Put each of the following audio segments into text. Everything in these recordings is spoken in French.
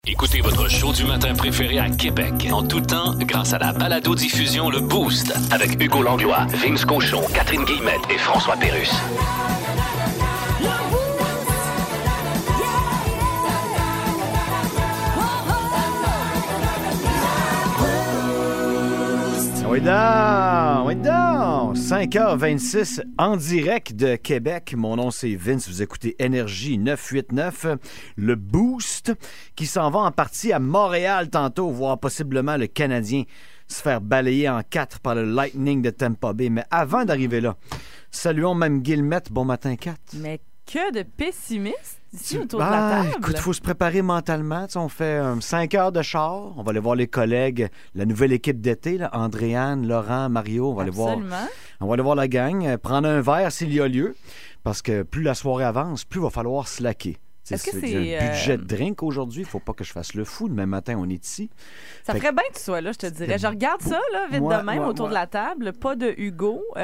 Écoutez votre show du matin préféré à Québec en tout temps grâce à la balado-diffusion Le Boost avec Hugo Langlois, Vince Cochon, Catherine Guillemette et François Pérusse. Oui donc! 5h26 en direct de Québec. Mon nom, c'est Vince. Vous écoutez Énergie 989, le Boost, qui s'en va en partie à Montréal tantôt, voir possiblement le Canadien se faire balayer en 4 par le Lightning de Tampa Bay. Mais avant d'arriver là, saluons Mme Guillemette. Bon matin, Kat. Mais que de pessimistes ici autour de la table. Écoute, il faut se préparer mentalement. Tu sais, on fait 5 heures de char. On va aller voir les collègues, la nouvelle équipe d'été, là, Andréane, Laurent, Mario. On va aller voir la gang, prendre un verre s'il y a lieu. Parce que plus la soirée avance, plus il va falloir slacker. Est-ce que c'est un budget de drink aujourd'hui. Il ne faut pas que je fasse le fou. Demain matin, on est ici. Ça ferait bien que tu sois là, je te dirais. Je regarde ça, là, vite de même, autour de la table. Pas de Hugo, qui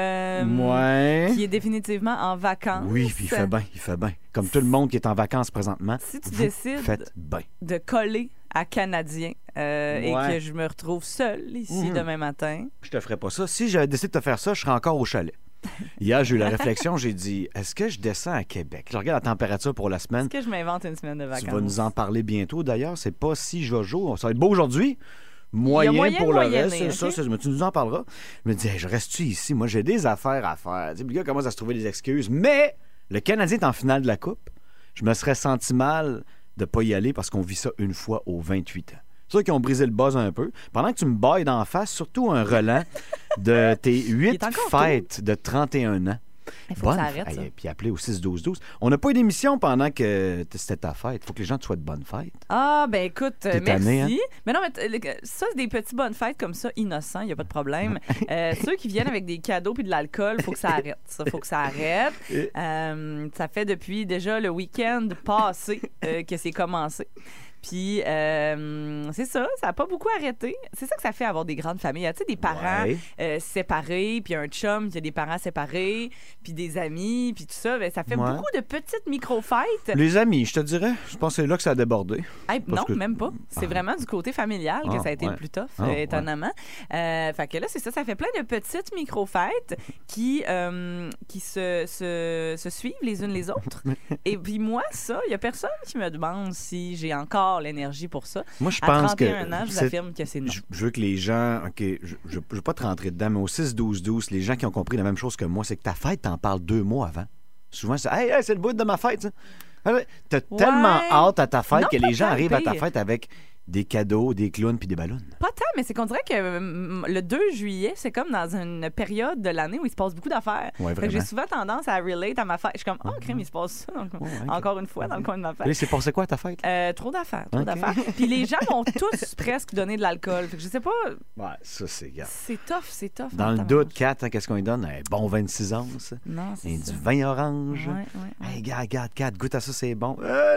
est définitivement en vacances. Oui, puis il fait bien. Comme tout le monde qui est en vacances présentement. Si tu décides de coller à Canadien et que je me retrouve seule ici demain matin. Je te ferais pas ça. Si j'avais décidé de te faire ça, je serais encore au chalet. Hier, j'ai eu la réflexion, j'ai dit, est-ce que je descends à Québec? Je regarde la température pour la semaine. Est-ce que je m'invente une semaine de vacances? Tu vas nous en parler bientôt, d'ailleurs. C'est pas si jojo. Ça va être beau aujourd'hui. Moyen pour le reste, c'est ça. Tu nous en parleras. Je me dis, je reste-tu ici? Moi, j'ai des affaires à faire. Le gars commence à se trouver des excuses. Mais le Canadien est en finale de la Coupe. Je me serais senti mal de ne pas y aller parce qu'on vit ça une fois aux 28 ans. Ceux qui ont brisé le buzz un peu. Pendant que tu me bailles d'en face, surtout un relent de tes 8 fêtes de 31 ans. Il faut que ça arrête, ça. Puis appeler au 6-12-12. On n'a pas eu d'émission pendant que c'était ta fête. Il faut que les gens te souhaitent bonne fête. Ah, ben écoute, merci. Tanné, hein? Mais non, mais ça, c'est des petits bonnes fêtes comme ça, innocents, il n'y a pas de problème. Ceux qui viennent avec des cadeaux puis de l'alcool, il faut que ça arrête. Ça, faut que ça arrête. Ça fait depuis déjà le week-end passé que c'est commencé. Puis, c'est ça n'a pas beaucoup arrêté. C'est ça que ça fait avoir des grandes familles. Tu sais, des parents séparés, puis un chum qui a des parents séparés, puis des amis, puis tout ça. Ben, ça fait beaucoup de petites micro-fêtes. Les amis, je te dirais, je pense que c'est là que ça a débordé. Non, même pas. C'est vraiment du côté familial que ça a été le plus tough, étonnamment. Fait que là, c'est ça. Ça fait plein de petites micro-fêtes qui se suivent les unes les autres. Et puis moi, ça, il y a personne qui me demande si j'ai encore l'énergie pour ça. Moi, je pense que... À 31 ans, je vous affirme que c'est non. Je veux que les gens... OK, je ne veux pas te rentrer dedans, mais au 6-12-12, les gens qui ont compris la même chose que moi, c'est que ta fête, t'en parles 2 mois avant. Souvent, c'est « Hey, c'est le bout de ma fête, ça! » T'as tellement hâte à ta fête que les gens arrivent à ta fête avec des cadeaux, des clowns puis des ballons. Pas tant, mais c'est qu'on dirait que le 2 juillet, c'est comme dans une période de l'année où il se passe beaucoup d'affaires. Ouais, vraiment. J'ai souvent tendance à relate à ma fête. Je suis comme, crème, il se passe ça. Encore une fois, dans le coin de ma fête. Et c'est passé quoi à ta fête? Trop d'affaires. Puis les gens ont tous presque donné de l'alcool. Fait que je sais pas. Ouais, ça, c'est grave. C'est tough. Dans le doute, 4, qu'est-ce qu'on lui donne? Un bon 26 onces. Non, c'est ça. Du vin orange. Ouais. Hey, regarde, 4, goûte à ça, c'est bon.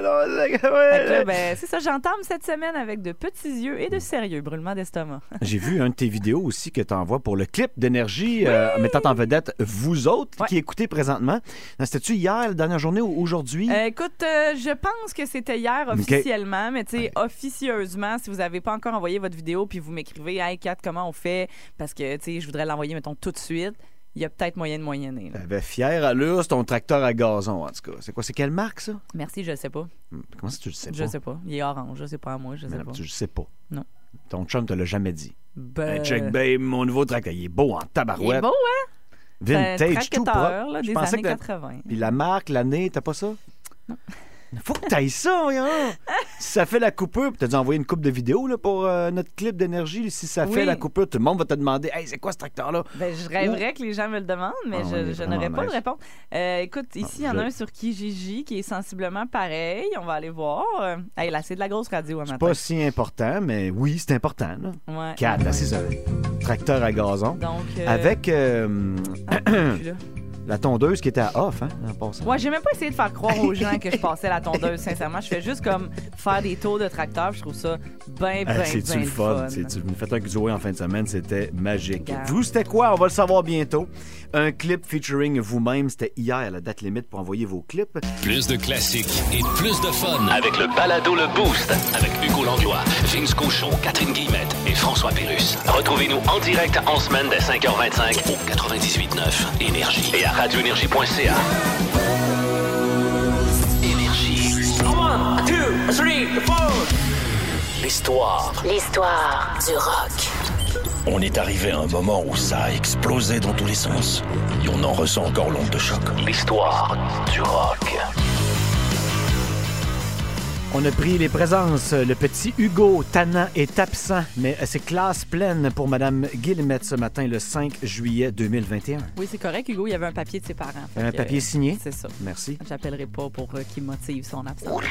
C'est ça, j'entame cette semaine avec de petits yeux et de sérieux brûlements d'estomac. J'ai vu un de tes vidéos aussi que tu envoies pour le clip d'Énergie mettant en vedette vous autres qui écoutez présentement. C'était-tu hier, la dernière journée ou aujourd'hui? Écoute, je pense que c'était hier officiellement, mais tu sais, officieusement, si vous n'avez pas encore envoyé votre vidéo puis vous m'écrivez « Hey, Kat, comment on fait? » Parce que, tu sais, je voudrais l'envoyer, mettons, tout de suite. Il y a peut-être moyen de moyenner. T'avais fière allure, c'est ton tracteur à gazon, en tout cas. C'est quoi? C'est quelle marque, ça? Merci, je le sais pas. Comment ça, tu le sais pas? Je sais pas. Il est orange, je sais pas à moi, je sais pas. Tu le sais pas? Non. Ton chum te l'a jamais dit. Check, babe, mon nouveau tracteur, il est beau en tabarouette. Il est beau, hein? Vintage, tout propre. Là, des années 80. Puis la marque, l'année, t'as pas ça? Non. Faut que t'ailles ça, hein? Si ça fait la coupure, t'as dû envoyer une coupe de vidéo là, pour notre clip d'Énergie. Si ça fait la coupure, tout le monde va te demander « Hey, c'est quoi ce tracteur-là? » Ben, je rêverais que les gens me le demandent, mais je n'aurais pas de réponse. Écoute, ici, il y en a un sur Kijiji qui est sensiblement pareil. On va aller voir. Hey, là, c'est de la grosse radio à matin. C'est pas si important, mais oui, c'est important. Là. Ouais. 4, là, c'est ça. Tracteur à gazon. Donc, avec... La tondeuse qui était à off, hein, en passant. Ouais, j'ai même pas essayé de faire croire aux gens que je passais la tondeuse, sincèrement. Je fais juste comme faire des tours de tracteur. Je trouve ça bien C'est-tu le fun? Vous me faites un Zoé en fin de semaine, c'était magique. Regarde. Vous, c'était quoi? On va le savoir bientôt. Un clip featuring vous-même, c'était hier, la date limite pour envoyer vos clips. Plus de classiques et plus de fun avec le balado Le Boost avec Hugo Langlois, Vince Cochon, Catherine Guillemette et François Pérusse. Retrouvez-nous en direct en semaine dès 5h25 au 98.9 Énergie et à radioénergie.ca. Énergie. 1, 2, 3, 4. L'histoire du rock. On est arrivé à un moment où ça a explosé dans tous les sens. Et on en ressent encore l'onde de choc. L'histoire du rock. On a pris les présences. Le petit Hugo Tannant est absent, mais c'est classe pleine pour Mme Guillemette ce matin, le 5 juillet 2021. Oui, c'est correct, Hugo. Il y avait un papier de ses parents. Un papier signé? C'est ça. Merci. J'appellerai pas pour qu'il motive son absence.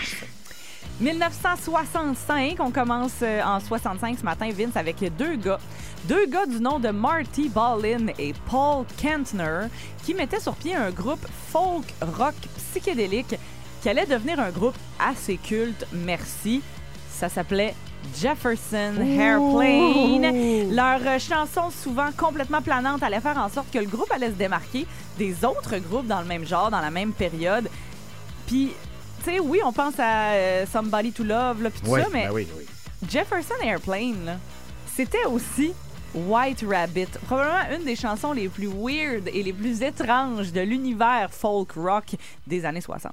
1965, on commence en 65 ce matin, Vince, avec deux gars du nom de Marty Ballin et Paul Kantner qui mettaient sur pied un groupe folk rock psychédélique qui allait devenir un groupe assez culte, merci. Ça s'appelait Jefferson Airplane. Leur chanson, souvent complètement planante, allait faire en sorte que le groupe allait se démarquer des autres groupes dans le même genre, dans la même période. Puis, tu sais, oui, on pense à Somebody to Love, là, puis tout ça, mais oui. Jefferson Airplane, là, c'était aussi White Rabbit, probablement une des chansons les plus weird et les plus étranges de l'univers folk rock des années 60.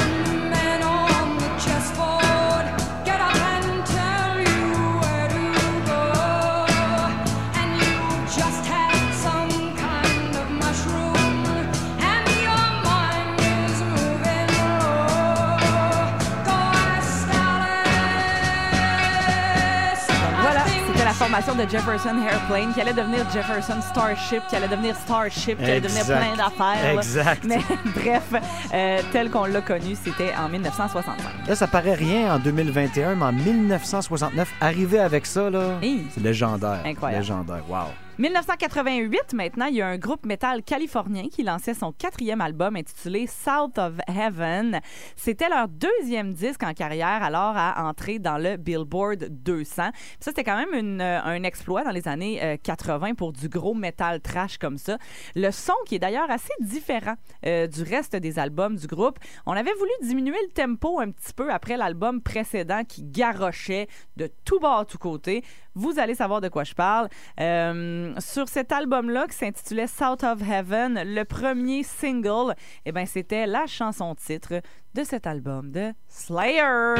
Formation de Jefferson Airplane qui allait devenir Jefferson Starship, qui allait devenir Starship, qui allait devenir plein d'affaires. Exact. Mais bref, tel qu'on l'a connu, c'était en 1965. Là, ça paraît rien en 2021, mais en 1969, arriver avec ça, là, c'est légendaire. Incroyable. Légendaire, wow. 1988, maintenant, il y a un groupe métal californien qui lançait son 4e album intitulé South of Heaven. C'était leur 2e disque en carrière, alors à entrer dans le Billboard 200. Puis ça, c'était quand même un exploit dans les années 80 pour du gros métal trash comme ça. Le son qui est d'ailleurs assez différent du reste des albums du groupe. On avait voulu diminuer le tempo un petit peu après l'album précédent qui garrochait de tout bord, tout côté. Vous allez savoir de quoi je parle. Sur cet album-là, qui s'intitulait South of Heaven, le premier single, eh ben, c'était la chanson-titre de cet album de Slayer.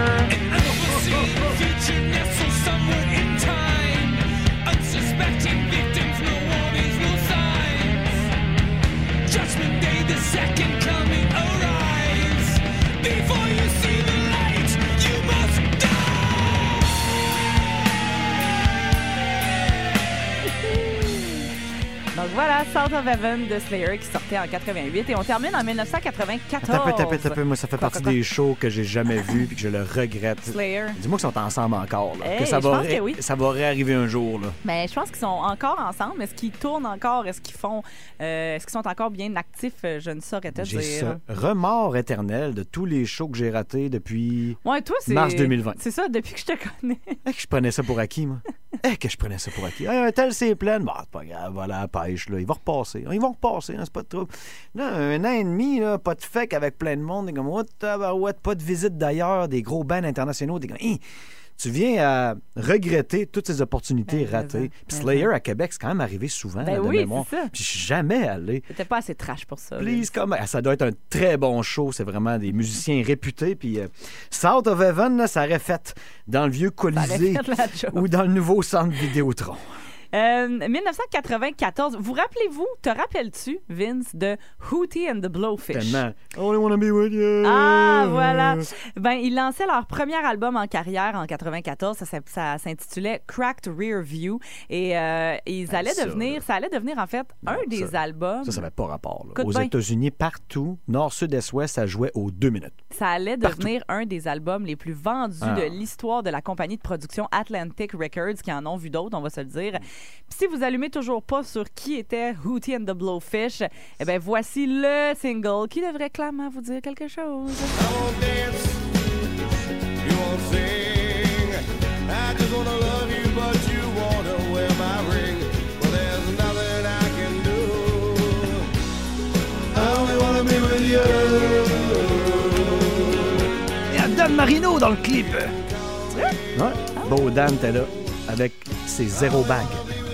Donc voilà, South of Heaven de Slayer qui sortait en 88 et on termine en 1994. Attends, moi ça fait partie des shows que j'ai jamais vus et que je le regrette. Slayer. Dis-moi qu'ils sont ensemble encore, là. Hey, que ça va réarriver un jour, là. Ben, je pense qu'ils sont encore ensemble. Est-ce qu'ils tournent encore? Est-ce qu'ils sont encore bien actifs? Je ne saurais te dire. J'ai ce remords éternel de tous les shows que j'ai ratés depuis toi, mars 2020. C'est ça, depuis que je te connais. Que je prenais ça pour acquis, moi. Que je prenais ça pour acquis. Un tel, c'est plein. Bon, c'est pas grave, voilà, la pêche, là. Ils vont repasser. Ils vont repasser, hein, c'est pas de trouble. Là, 1 an et demi, là, pas de fake avec plein de monde. T'es comme, what, pas de visite d'ailleurs, des gros bands internationaux. T'es comme, tu viens à regretter toutes ces opportunités ratées. Puis Slayer à Québec, c'est quand même arrivé souvent, de mémoire. C'est ça. Puis je suis jamais allé. C'était pas assez trash pour ça. Please, ça doit être un très bon show. C'est vraiment des musiciens réputés. Puis South of Heaven, là, ça aurait fait dans le vieux Colisée ou dans le nouveau centre Vidéotron. 1994, te rappelles-tu, Vince, de Hootie and the Blowfish? Tellement. I only wanna be with you. Ah, voilà. Ben, ils lançaient leur premier album en carrière en 94. Ça s'intitulait Cracked Rear View. Et ça allait devenir, en fait, un des albums. Ça n'avait pas rapport. Là. Aux États-Unis, partout, nord, sud, est, ouest, ça jouait aux 2 minutes. Ça allait devenir un des albums les plus vendus de l'histoire de la compagnie de production Atlantic Records, qui en ont vu d'autres, on va se le dire. Puis si vous allumez toujours pas sur qui était Hootie and the Blowfish, eh bien, voici le single qui devrait clairement vous dire quelque chose. Il y a Dan Marino dans le clip. Ouais. Beau Dan, t'es là, avec ses 0 bagues.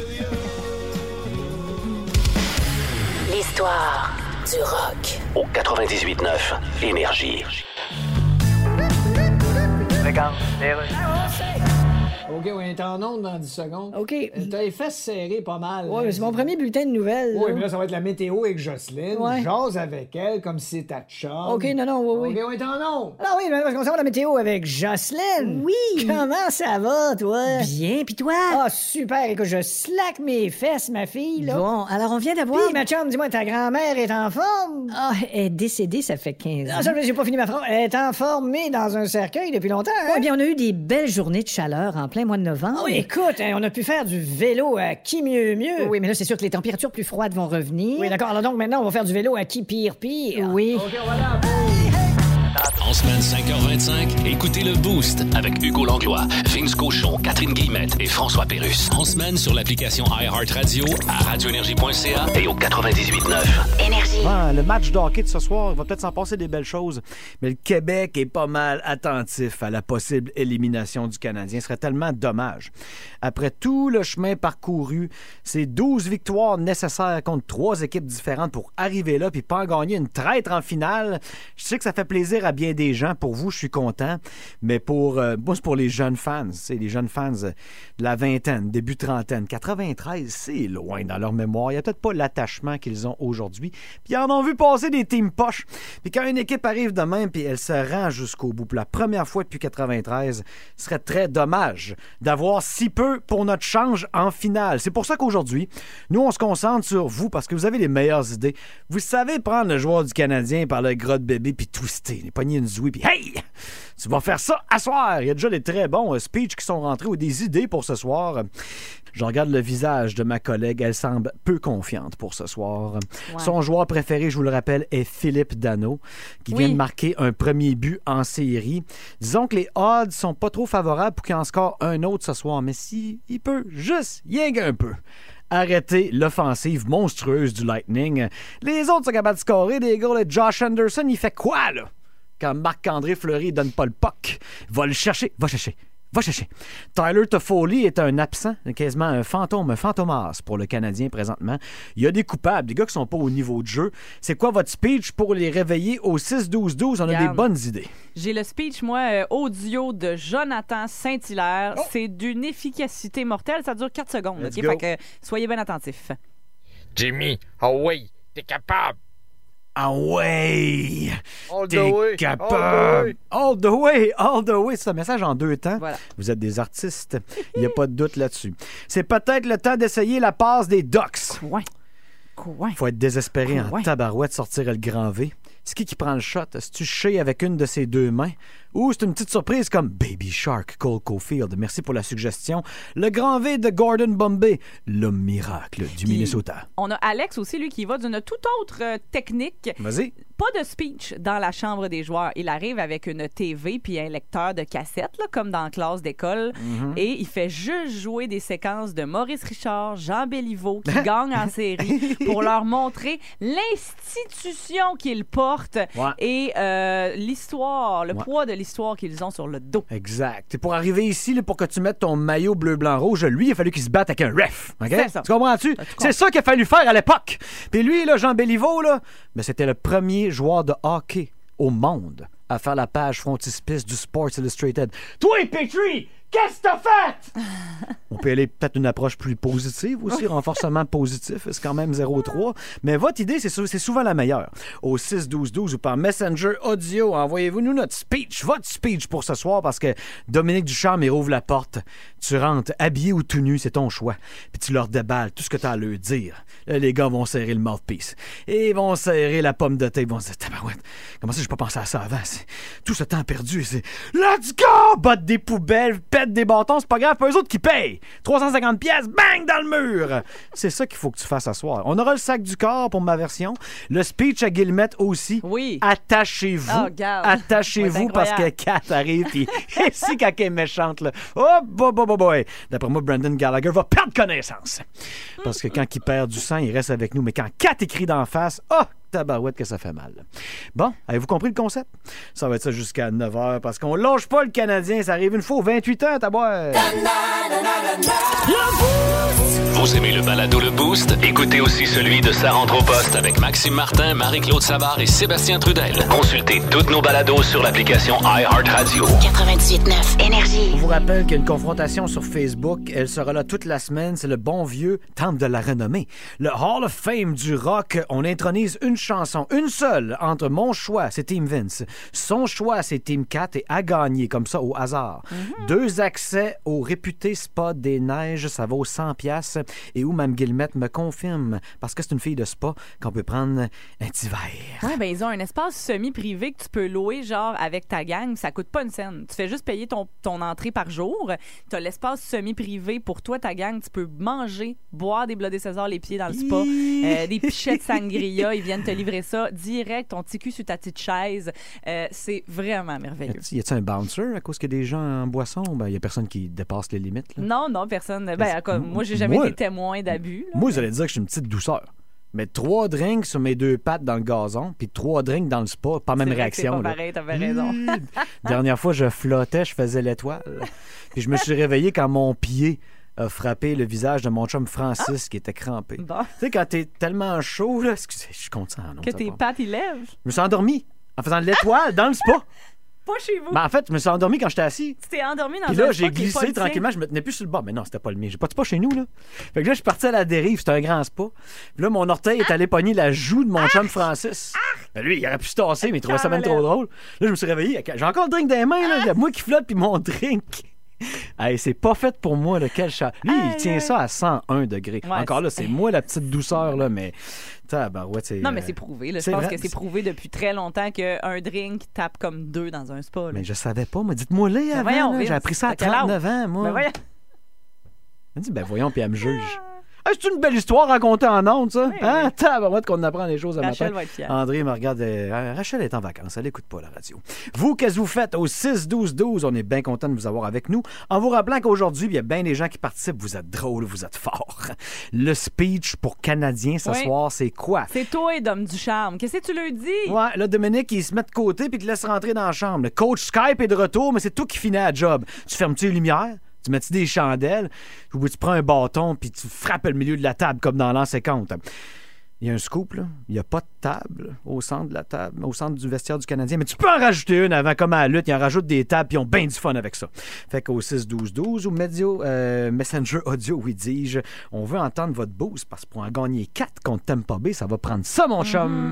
L'histoire du rock. Au 98.9 Énergie. Regarde, OK, on est en onde dans 10 secondes. OK. T'as les fesses serrées pas mal. Ouais, mais c'est mon premier bulletin de nouvelles. Oui, là. mais là, ça va être la météo avec Jocelyne. Ouais. Jase avec elle comme si c'était ta chum. OK, non, oui. OK, on est en onde. Ah oui, mais parce qu'on s'en va la météo avec Jocelyne. Oui. Comment ça va, toi? Bien, puis toi? Ah, super. Écoute, je slack mes fesses, ma fille, là. Bon, alors on vient d'avoir... Puis, ma chum, dis-moi, ta grand-mère est en forme? Ah, elle est décédée, ça fait 15 ans. Ah, ça, j'ai pas fini ma phrase. Elle est enfermée dans un cercueil depuis longtemps, hein? Eh bien, on a eu des belles journées de chaleur en plein mois de novembre. Oui, écoute, hein, on a pu faire du vélo à qui mieux. Oui, mais là, c'est sûr que les températures plus froides vont revenir. Oui, d'accord. Alors donc, maintenant, on va faire du vélo à qui pire. Oui. OK, on va là. En semaine 5h25, écoutez le Boost avec Hugo Langlois, Vince Cochon, Catherine Guillemette et François Pérusse. En semaine sur l'application iHeartRadio, à radioénergie.ca et au 98.9. Énergie. Ah, le match de hockey de ce soir, il va peut-être s'en passer des belles choses, mais le Québec est pas mal attentif à la possible élimination du Canadien. Ce serait tellement dommage. Après tout le chemin parcouru, c'est 12 victoires nécessaires contre 3 équipes différentes pour arriver là puis pas en gagner une traître en finale. Je sais que ça fait plaisir à bien des gens. Pour vous, je suis content. Mais pour moi, c'est pour les jeunes fans. C'est les jeunes fans de la vingtaine, début trentaine. 93, c'est loin dans leur mémoire. Il n'y a peut-être pas l'attachement qu'ils ont aujourd'hui. Puis ils en ont vu passer des teams poches. Puis quand une équipe arrive de même puis elle se rend jusqu'au bout pour la première fois depuis 93, ce serait très dommage d'avoir si peu pour notre change en finale. C'est pour ça qu'aujourd'hui, nous, on se concentre sur vous parce que vous avez les meilleures idées. Vous savez prendre le joueur du Canadien par le gras de bébé puis twister, les pogner une zouille puis hey! Tu vas faire ça à soir! Il y a déjà des très bons speeches qui sont rentrés ou des idées pour ce soir. Je regarde le visage de ma collègue. Elle semble peu confiante pour ce soir. Ouais. Son joueur préféré, je vous le rappelle, est Philippe Danault, qui vient de marquer un premier but en série. Disons que les odds sont pas trop favorables pour qu'il en score un autre ce soir, mais si il peut juste rien qu'un peu arrêter l'offensive monstrueuse du Lightning. Les autres sont capables de scorer des goals. Josh Anderson, il fait quoi, là? Quand Marc-André Fleury donne pas le puck, va le chercher. Va chercher. Tyler Toffoli est un absent, quasiment un fantomas pour le Canadien présentement. Il y a des coupables, des gars qui sont pas au niveau de jeu. C'est quoi votre speech pour les réveiller au 6-12-12? On a des bonnes idées. J'ai le speech, moi, audio de Jonathan Saint-Hilaire. Oh. C'est d'une efficacité mortelle. Ça dure 4 secondes. Okay? Fait que soyez bien attentifs. Jimmy, oh oui, t'es capable. Ah ouais! T'es capable! All the way! C'est un message en 2 temps. Voilà. Vous êtes des artistes. Il n'y a pas de doute là-dessus. C'est peut-être le temps d'essayer la passe des Ducks. Quoi? Faut être désespéré en tabarouette, sortir le grand V. C'est qui prend le shot? Est-ce-tu touché avec une de ses 2 mains? Ou c'est une petite surprise comme Baby Shark, Cole Caulfield? Merci pour la suggestion. Le grand V de Gordon Bombay, l'homme miracle du Minnesota. On a Alex aussi, lui, qui va d'une toute autre technique. Vas-y. Pas de speech dans la chambre des joueurs. Il arrive avec une TV puis un lecteur de cassettes, là, comme dans la classe d'école. Mm-hmm. Et il fait juste jouer des séquences de Maurice Richard, Jean Béliveau, qui gagnent en série, pour leur montrer l'institution qu'ils portent et l'histoire, le poids de l'histoire qu'ils ont sur le dos. Exact. Et pour arriver ici, là, pour que tu mettes ton maillot bleu-blanc-rouge, lui, il a fallu qu'il se batte avec un ref. Okay? C'est ça. Tu comprends-tu? C'est ça qu'il a fallu faire à l'époque. Puis lui, là, Jean Béliveau, là, ben, c'était le premier joueur de hockey au monde à faire la page frontispice du Sports Illustrated. Toi, Petrie, qu'est-ce que t'as fait? On peut aller peut-être une approche plus positive aussi, renforcement positif, c'est quand même 0-3. Mais votre idée, c'est souvent la meilleure. Au 6-12-12 ou par Messenger Audio, envoyez-vous-nous votre speech pour ce soir, parce que Dominique Ducharme, il ouvre la porte. Tu rentres, habillé ou tout nu, c'est ton choix. Puis tu leur déballes tout ce que tu as à leur dire. Là, les gars vont serrer le mouthpiece. Et ils vont serrer la pomme de thé. Ils vont se dire, tabarouette, comment ça, j'ai pas pensé à ça avant? Tout ce temps perdu, c'est let's go! Botte des poubelles, pète des bâtons, c'est pas grave, pas eux autres qui payent. 350 pièces, bang, dans le mur. C'est ça qu'il faut que tu fasses ce soir. On aura le sac du corps pour ma version. Le speech à Guillemette aussi. Oui. Attachez-vous. Oh, garde. Attachez-vous parce que Kat arrive. Puis ici, quand elle est méchante, là. Oh, boy. D'après moi, Brendan Gallagher va perdre connaissance. Parce que quand il perd du sang, il reste avec nous. Mais quand Kat écrit d'en face, tabarouette que ça fait mal. Bon, avez-vous compris le concept? Ça va être ça jusqu'à 9h parce qu'on lâche pas le Canadien. Ça arrive une fois aux 28 ans, t'as boire. Vous aimez le balado Le Boost? Écoutez aussi celui de Sa rentre au poste avec Maxime Martin, Marie-Claude Savard et Sébastien Trudel. Consultez toutes nos balados sur l'application iHeartRadio. 98.9 Énergie. On vous rappelle qu'il y a une confrontation sur Facebook. Elle sera là toute la semaine. C'est le bon vieux temple de la renommée. Le Hall of Fame du rock. On intronise une chanson, une seule, entre mon choix, c'est Team Vince. Son choix, c'est Team Kat et à gagner, comme ça, au hasard. 2 accès au réputé spa des Neiges. Ça vaut 100$. Et où Mme Guillemette me confirme, parce que c'est une fille de spa, qu'on peut prendre un petit verre. Oui, ben ils ont un espace semi-privé que tu peux louer, genre, avec ta gang. Ça coûte pas une scène. Tu fais juste payer ton entrée par jour. Tu as l'espace semi-privé pour toi, ta gang. Tu peux manger, boire des Bloody César les pieds dans le spa, des pichets de sangria. Ils viennent te livrer ça direct, ton petit cul sur ta petite chaise. C'est vraiment merveilleux. Y a-t-il un bouncer à cause qu'il y a des gens en boisson? Ben, il y a personne qui dépasse les limites. Là. Non, personne. Moi, j'ai jamais été témoin d'abus. Là, moi, vous allez dire que je suis une petite douceur. Mais 3 drinks sur mes 2 pattes dans le gazon, puis 3 drinks dans le spa, pas même réaction. C'est pas pareil, t'avais raison. Dernière fois, je flottais, je faisais l'étoile. Puis je me suis réveillé quand mon pied a frappé le visage de mon chum Francis qui était crampé. Bon. Tu sais, quand t'es tellement chaud, là, excusez, je suis content. Non, que tes pattes, ils lèvent. Je me suis endormi en faisant de l'étoile dans le spa. Pas chez vous. Ben, en fait, je me suis endormi quand j'étais assis. Tu t'es endormi dans Puis là, j'ai glissé tranquillement, je me tenais plus sur le bas. Mais non, c'était pas le mien. J'ai pas de spa chez nous, là. Fait que là, je suis parti à la dérive, c'était un grand spa. Puis là, mon orteil est allé pogner la joue de mon chum Francis. Ben, lui, il aurait pu se tasser, mais il trouvait ça même trop drôle. Là, je me suis réveillé. J'ai encore le drink dans les mains, là. Il y a moi qui flotte, puis mon drink. Hey, c'est pas fait pour moi, là. Quel chat. Lui, il tient ça à 101 degrés. Ouais, encore là, c'est moi la petite douceur, là, mais. Non, mais c'est prouvé. Là. Je pense que c'est prouvé depuis très longtemps qu'un drink tape comme 2 dans un spa. Là. Mais je savais pas. Mais dites-moi-les avant. J'ai appris ça à 39 ans, moi. Ben voyons. Elle dit, voyons, puis elle me juge. Ah, c'est une belle histoire racontée en ondes, ça. Oui, hein? Tabarouette qu'on apprend des choses à matin. Rachel va être fière. André me regarde. Rachel est en vacances. Elle n'écoute pas la radio. Vous, qu'est-ce que vous faites au 6-12-12? On est bien content de vous avoir avec nous. En vous rappelant qu'aujourd'hui, il y a bien des gens qui participent. Vous êtes drôles, vous êtes forts. Le speech pour Canadiens ce soir, c'est quoi? C'est toi et Dom Ducharme. Qu'est-ce que tu leur dis? Ouais, là, Dominique, il se met de côté puis te laisse rentrer dans la chambre. Le coach Skype est de retour, mais c'est toi qui finis la job. Tu fermes-tu les lumières? Tu mets-tu des chandelles, ou tu prends un bâton puis tu frappes le milieu de la table comme dans l'an 50. Il y a un scoop, là. Il n'y a pas de table au centre de la table, au centre du vestiaire du Canadien, mais tu peux en rajouter une avant, comme à la lutte. Ils en rajoutent des tables puis ils ont bien du fun avec ça. Fait qu'au 6-12-12 ou Messenger Audio, oui dis-je, on veut entendre votre boost parce que pour en gagner 4 contre Tampa Bay, ça va prendre ça, mon chum.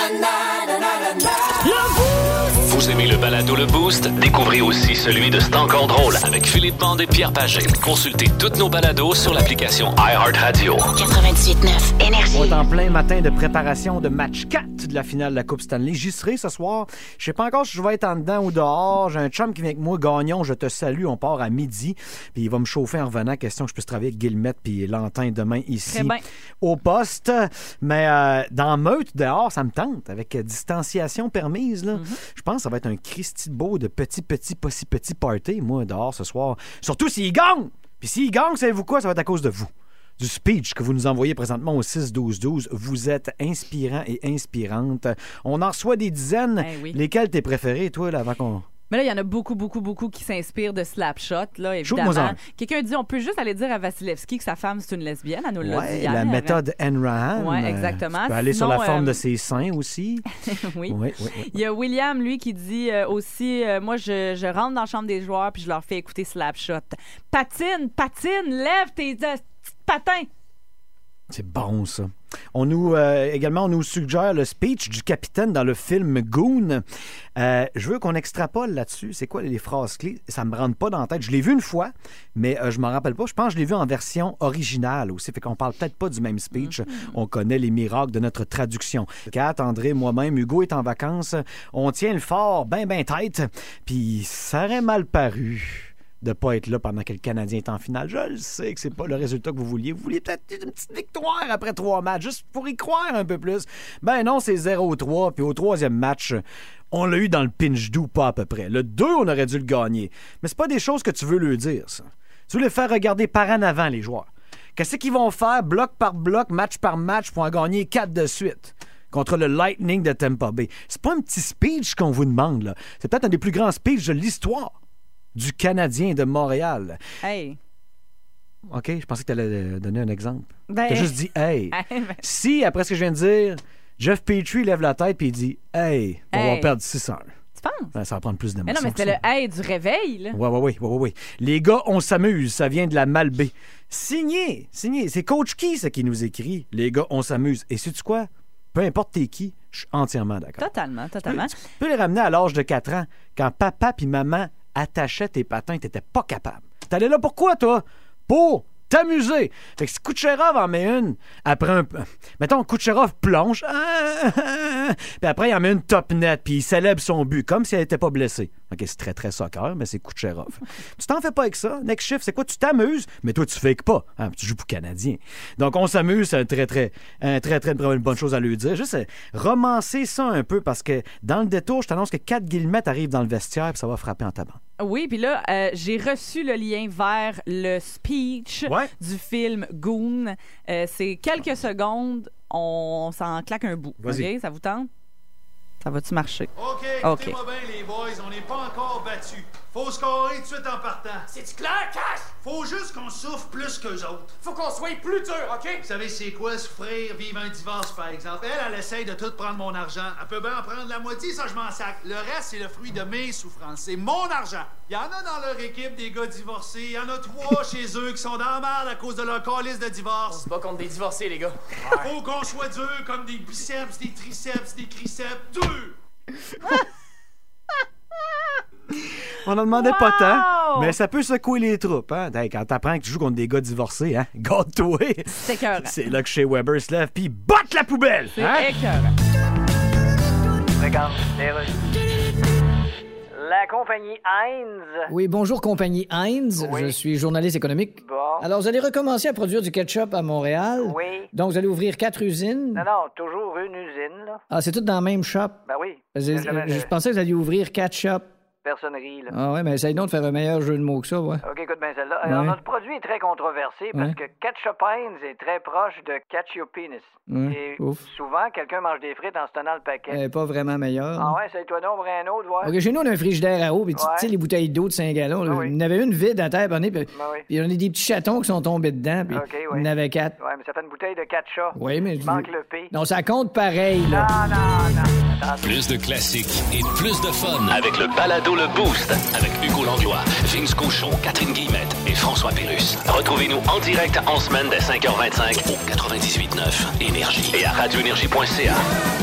Vous aimez le balado Le Boost? Découvrez aussi celui de C'est encore drôle avec Philippe Bande et Pierre Pagé. Consultez toutes nos balados sur l'application iHeartRadio. 98.9 Énergie. On est en plein matin de préparation de match 4 de la finale de la Coupe Stanley. J'y serai ce soir. Je sais pas encore si je vais être en dedans ou dehors. J'ai un chum qui vient avec moi. Gagnon, je te salue. On part à midi. Puis il va me chauffer en revenant. Question que je puisse travailler avec Guillemette puis Lantin demain ici au poste. Mais dans Meute, dehors, ça me tente. Avec distanciation permise, là. Je pense que ça va être un Christy de beau de petit party, moi, dehors ce soir. Surtout s'il gagne! Puis s'il gagne, savez-vous quoi? Ça va être à cause de vous. Du speech que vous nous envoyez présentement au 6-12-12. Vous êtes inspirants et inspirantes. On en reçoit des dizaines. Ben oui. Lesquels t'es préférés, toi, là, avant qu'on... Mais là, il y en a beaucoup qui s'inspirent de Slapshot, là, évidemment. Quelqu'un dit, on peut juste aller dire à Vasilevski que sa femme, c'est une lesbienne. Elle nous l'a dit hier. La méthode Enrahan. Oui, exactement. Tu peux aller sur la forme de ses seins aussi. Oui. Il y a William, lui, qui dit aussi, moi, je rentre dans la chambre des joueurs puis je leur fais écouter Slapshot. Patine, lève tes petites patins. C'est bon, ça. Également, on nous suggère le speech du capitaine dans le film Goon. Je veux qu'on extrapole là-dessus. C'est quoi les phrases clés? Ça me rentre pas dans la tête. Je l'ai vu une fois, mais je m'en rappelle pas. Je pense que je l'ai vu en version originale aussi. Fait qu'on parle peut-être pas du même speech. On connaît les miracles de notre traduction. Kat, André, moi-même, Hugo est en vacances. On tient le fort ben tête. Puis ça aurait mal paru de ne pas être là pendant que le Canadien est en finale. Je le sais que c'est pas le résultat que vous vouliez. Vous vouliez peut-être une petite victoire après 3 matchs, juste pour y croire un peu plus. Ben non, c'est 0-3, puis au 3e match, on l'a eu dans le pinch doux, pas à peu près. Le 2, on aurait dû le gagner. Mais c'est pas des choses que tu veux leur dire, ça. Tu veux les faire regarder par en avant, les joueurs. Qu'est-ce qu'ils vont faire, bloc par bloc, match par match, pour en gagner 4 de suite contre le Lightning de Tampa Bay? C'est pas un petit speech qu'on vous demande, là. C'est peut-être un des plus grands speeches de l'histoire du Canadien de Montréal. Hey! OK, je pensais que tu allais donner un exemple. Ben... Tu as juste dit « hey ». Si, après ce que je viens de dire, Jeff Petrie lève la tête et il dit « hey, on va perdre 6-1 ». Tu penses? Ben, ça va prendre plus d'émotion. Mais non, mais c'était le « hey » du réveil, là. Oui. Les gars, on s'amuse. Ça vient de la Malbaie. Signé. C'est Coach Key, ça, qui nous écrit. Les gars, on s'amuse. Et sais-tu quoi? Peu importe t'es qui, je suis entièrement d'accord. Totalement. Tu peux les ramener à l'âge de 4 ans, quand papa puis maman attachaient tes patins, t'étais pas capable. T'allais là pourquoi, toi? Pour t'amuser. Fait que si Kucherov en met une, après un... Mettons, Kucherov plonge, puis après, il en met une top net, puis il célèbre son but, comme si elle n'était pas blessée. OK, c'est très, très soccer, mais c'est Kucherov. Tu t'en fais pas avec ça. Next shift, c'est quoi? Tu t'amuses, mais toi, tu fakes pas. Hein, tu joues pour Canadien. Donc, on s'amuse, c'est une très bonne chose à lui dire. Juste romancer ça un peu, parce que dans le détour, je t'annonce que 4 guillemets arrivent dans le vestiaire, puis ça va frapper en tabac. Oui, puis là, j'ai reçu le lien vers le speech du film Goon. C'est quelques secondes, on s'en claque un bout. OK? Ça vous tente? Ça va-tu marcher? OK, écoutez-moi bien, les boys, on n'est pas encore battus. Faut scorer tout de suite en partant. C'est-tu clair, Cash? Faut juste qu'on souffre plus qu'eux autres. Faut qu'on soit plus dur, OK? Vous savez c'est quoi souffrir, vivre un divorce, par exemple? Elle essaye de tout prendre mon argent. Elle peut bien en prendre la moitié, ça je m'en sac. Le reste, c'est le fruit de mes souffrances. C'est mon argent. Il y en a dans leur équipe des gars divorcés. Il y en a 3 chez eux qui sont dans la merde à cause de leur calice de divorce. On se bat contre des divorcés, les gars. Faut qu'on soit dur comme des biceps, des triceps, des triceps. Dur! On n'en demandait pas tant, mais ça peut secouer les troupes. Hein? Quand t'apprends que tu joues contre des gars divorcés, hein? Garde-toi! C'est écœurant. C'est là que chez Weber se lève puis botte la poubelle! C'est écœurant. Regarde, les La compagnie Heinz. Oui, bonjour, compagnie Heinz. Oui. Je suis journaliste économique. Bon. Alors, vous allez recommencer à produire du ketchup à Montréal. Oui. Donc, vous allez ouvrir 4 usines. Non, toujours une usine, là. Ah, c'est tout dans le même shop? Ben oui. Je pensais que vous alliez ouvrir 4 shops. Personnerie, là. Ah ouais, mais essaye donc de faire un meilleur jeu de mots que ça, ouais. OK, écoute bien celle-là. Alors, notre produit est très controversé parce que Ketchup Heinz est très proche de Ketchup Penis. Et souvent, quelqu'un mange des frites en se tenant le paquet. Elle est pas vraiment meilleure. Ah ouais, essaye-toi donc, un autre, voir. OK, chez nous, on a un frigidaire à eau, puis tu sais, les bouteilles d'eau de 5 gallons, là, il y en avait une vide à terre, puis on a des petits chatons qui sont tombés dedans, puis il y en avait 4. Ouais, mais ça fait une bouteille de 4 chats. Oui, mais... Il manque le P. Non, ça compte pareil, là. Non. Plus de classiques et plus de fun avec le balado Le Boost avec Hugo Langlois, Vince Cochon, Catherine Guillemette et François Pérusse. Retrouvez-nous en direct en semaine dès 5h25 au 98.9 Énergie et à radioénergie.ca.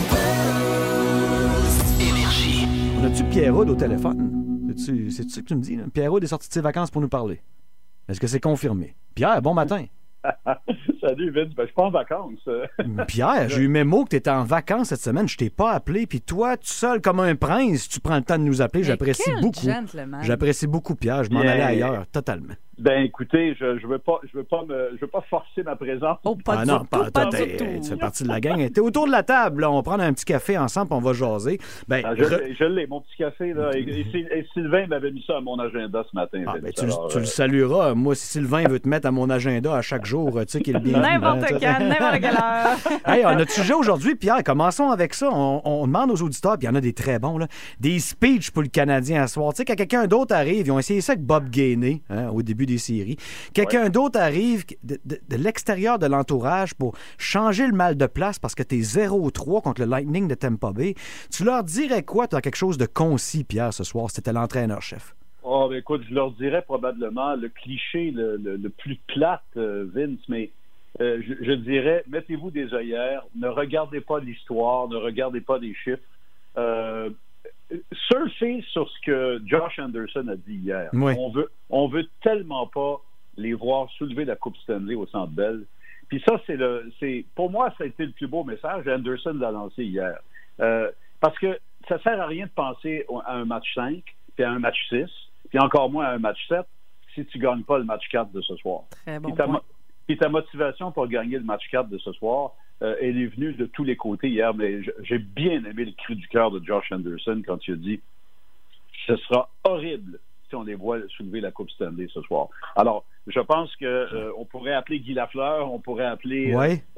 Énergie. On a-tu Pierrot au téléphone? C'est-tu ce que tu me dis? Là? Pierrot est sorti de ses vacances pour nous parler. Est-ce que c'est confirmé? Pierre, bon matin. Salut Vince, je suis pas en vacances. Pierre, j'ai eu mes mots que tu étais en vacances cette semaine, je t'ai pas appelé, puis toi, tout seul comme un prince, tu prends le temps de nous appeler, j'apprécie beaucoup. Gentleman. J'apprécie beaucoup Pierre, je m'en allais ailleurs, totalement. Ben écoutez, je veux pas forcer ma présence. Oh, pas non, du pas tout. Tu fais partie de la gang. T'es autour de la table, là, on prend un petit café ensemble, on va jaser. Ben, je l'ai, mon petit café, là. Et Sylvain m'avait mis ça à mon agenda ce matin. Ben, tu le salueras. Moi, si Sylvain veut te mettre à mon agenda à chaque jour, tu sais qu'il est bien. N'importe quelle heure. Hey, on a notre sujet aujourd'hui, Pierre. Commençons avec ça. On demande aux auditeurs, puis il y en a des très bons, là, des speeches pour le Canadien à soir. Tu sais, quand quelqu'un d'autre arrive, ils ont essayé ça avec Bob Gainey, au début des séries. Quelqu'un d'autre arrive de l'extérieur de l'entourage pour changer le mal de place parce que t'es 0-3 contre le Lightning de Tampa Bay. Tu leur dirais quoi? Tu as quelque chose de concis, Pierre, ce soir, si t'étais l'entraîneur-chef. Oh, ben écoute, je leur dirais probablement le cliché le plus plate, Vince, mais je dirais, mettez-vous des œillères, ne regardez pas l'histoire, ne regardez pas les chiffres. Surfez sur ce que Josh Anderson a dit hier. Oui. On veut tellement pas les voir soulever la Coupe Stanley au Centre Bell. Puis ça, pour moi, ça a été le plus beau message. Anderson l'a lancé hier. Parce que ça sert à rien de penser à un match 5, puis à un match 6, puis encore moins à un match 7. si tu ne gagnes pas le match 4 de ce soir. Très bon point. Puis ta motivation pour gagner le match 4 de ce soir, elle est venue de tous les côtés hier, mais j'ai bien aimé le cri du cœur de Josh Anderson quand il a dit « Ce sera horrible si on les voit soulever la Coupe Stanley ce soir. » Alors, je pense que on pourrait appeler Guy Lafleur, on pourrait appeler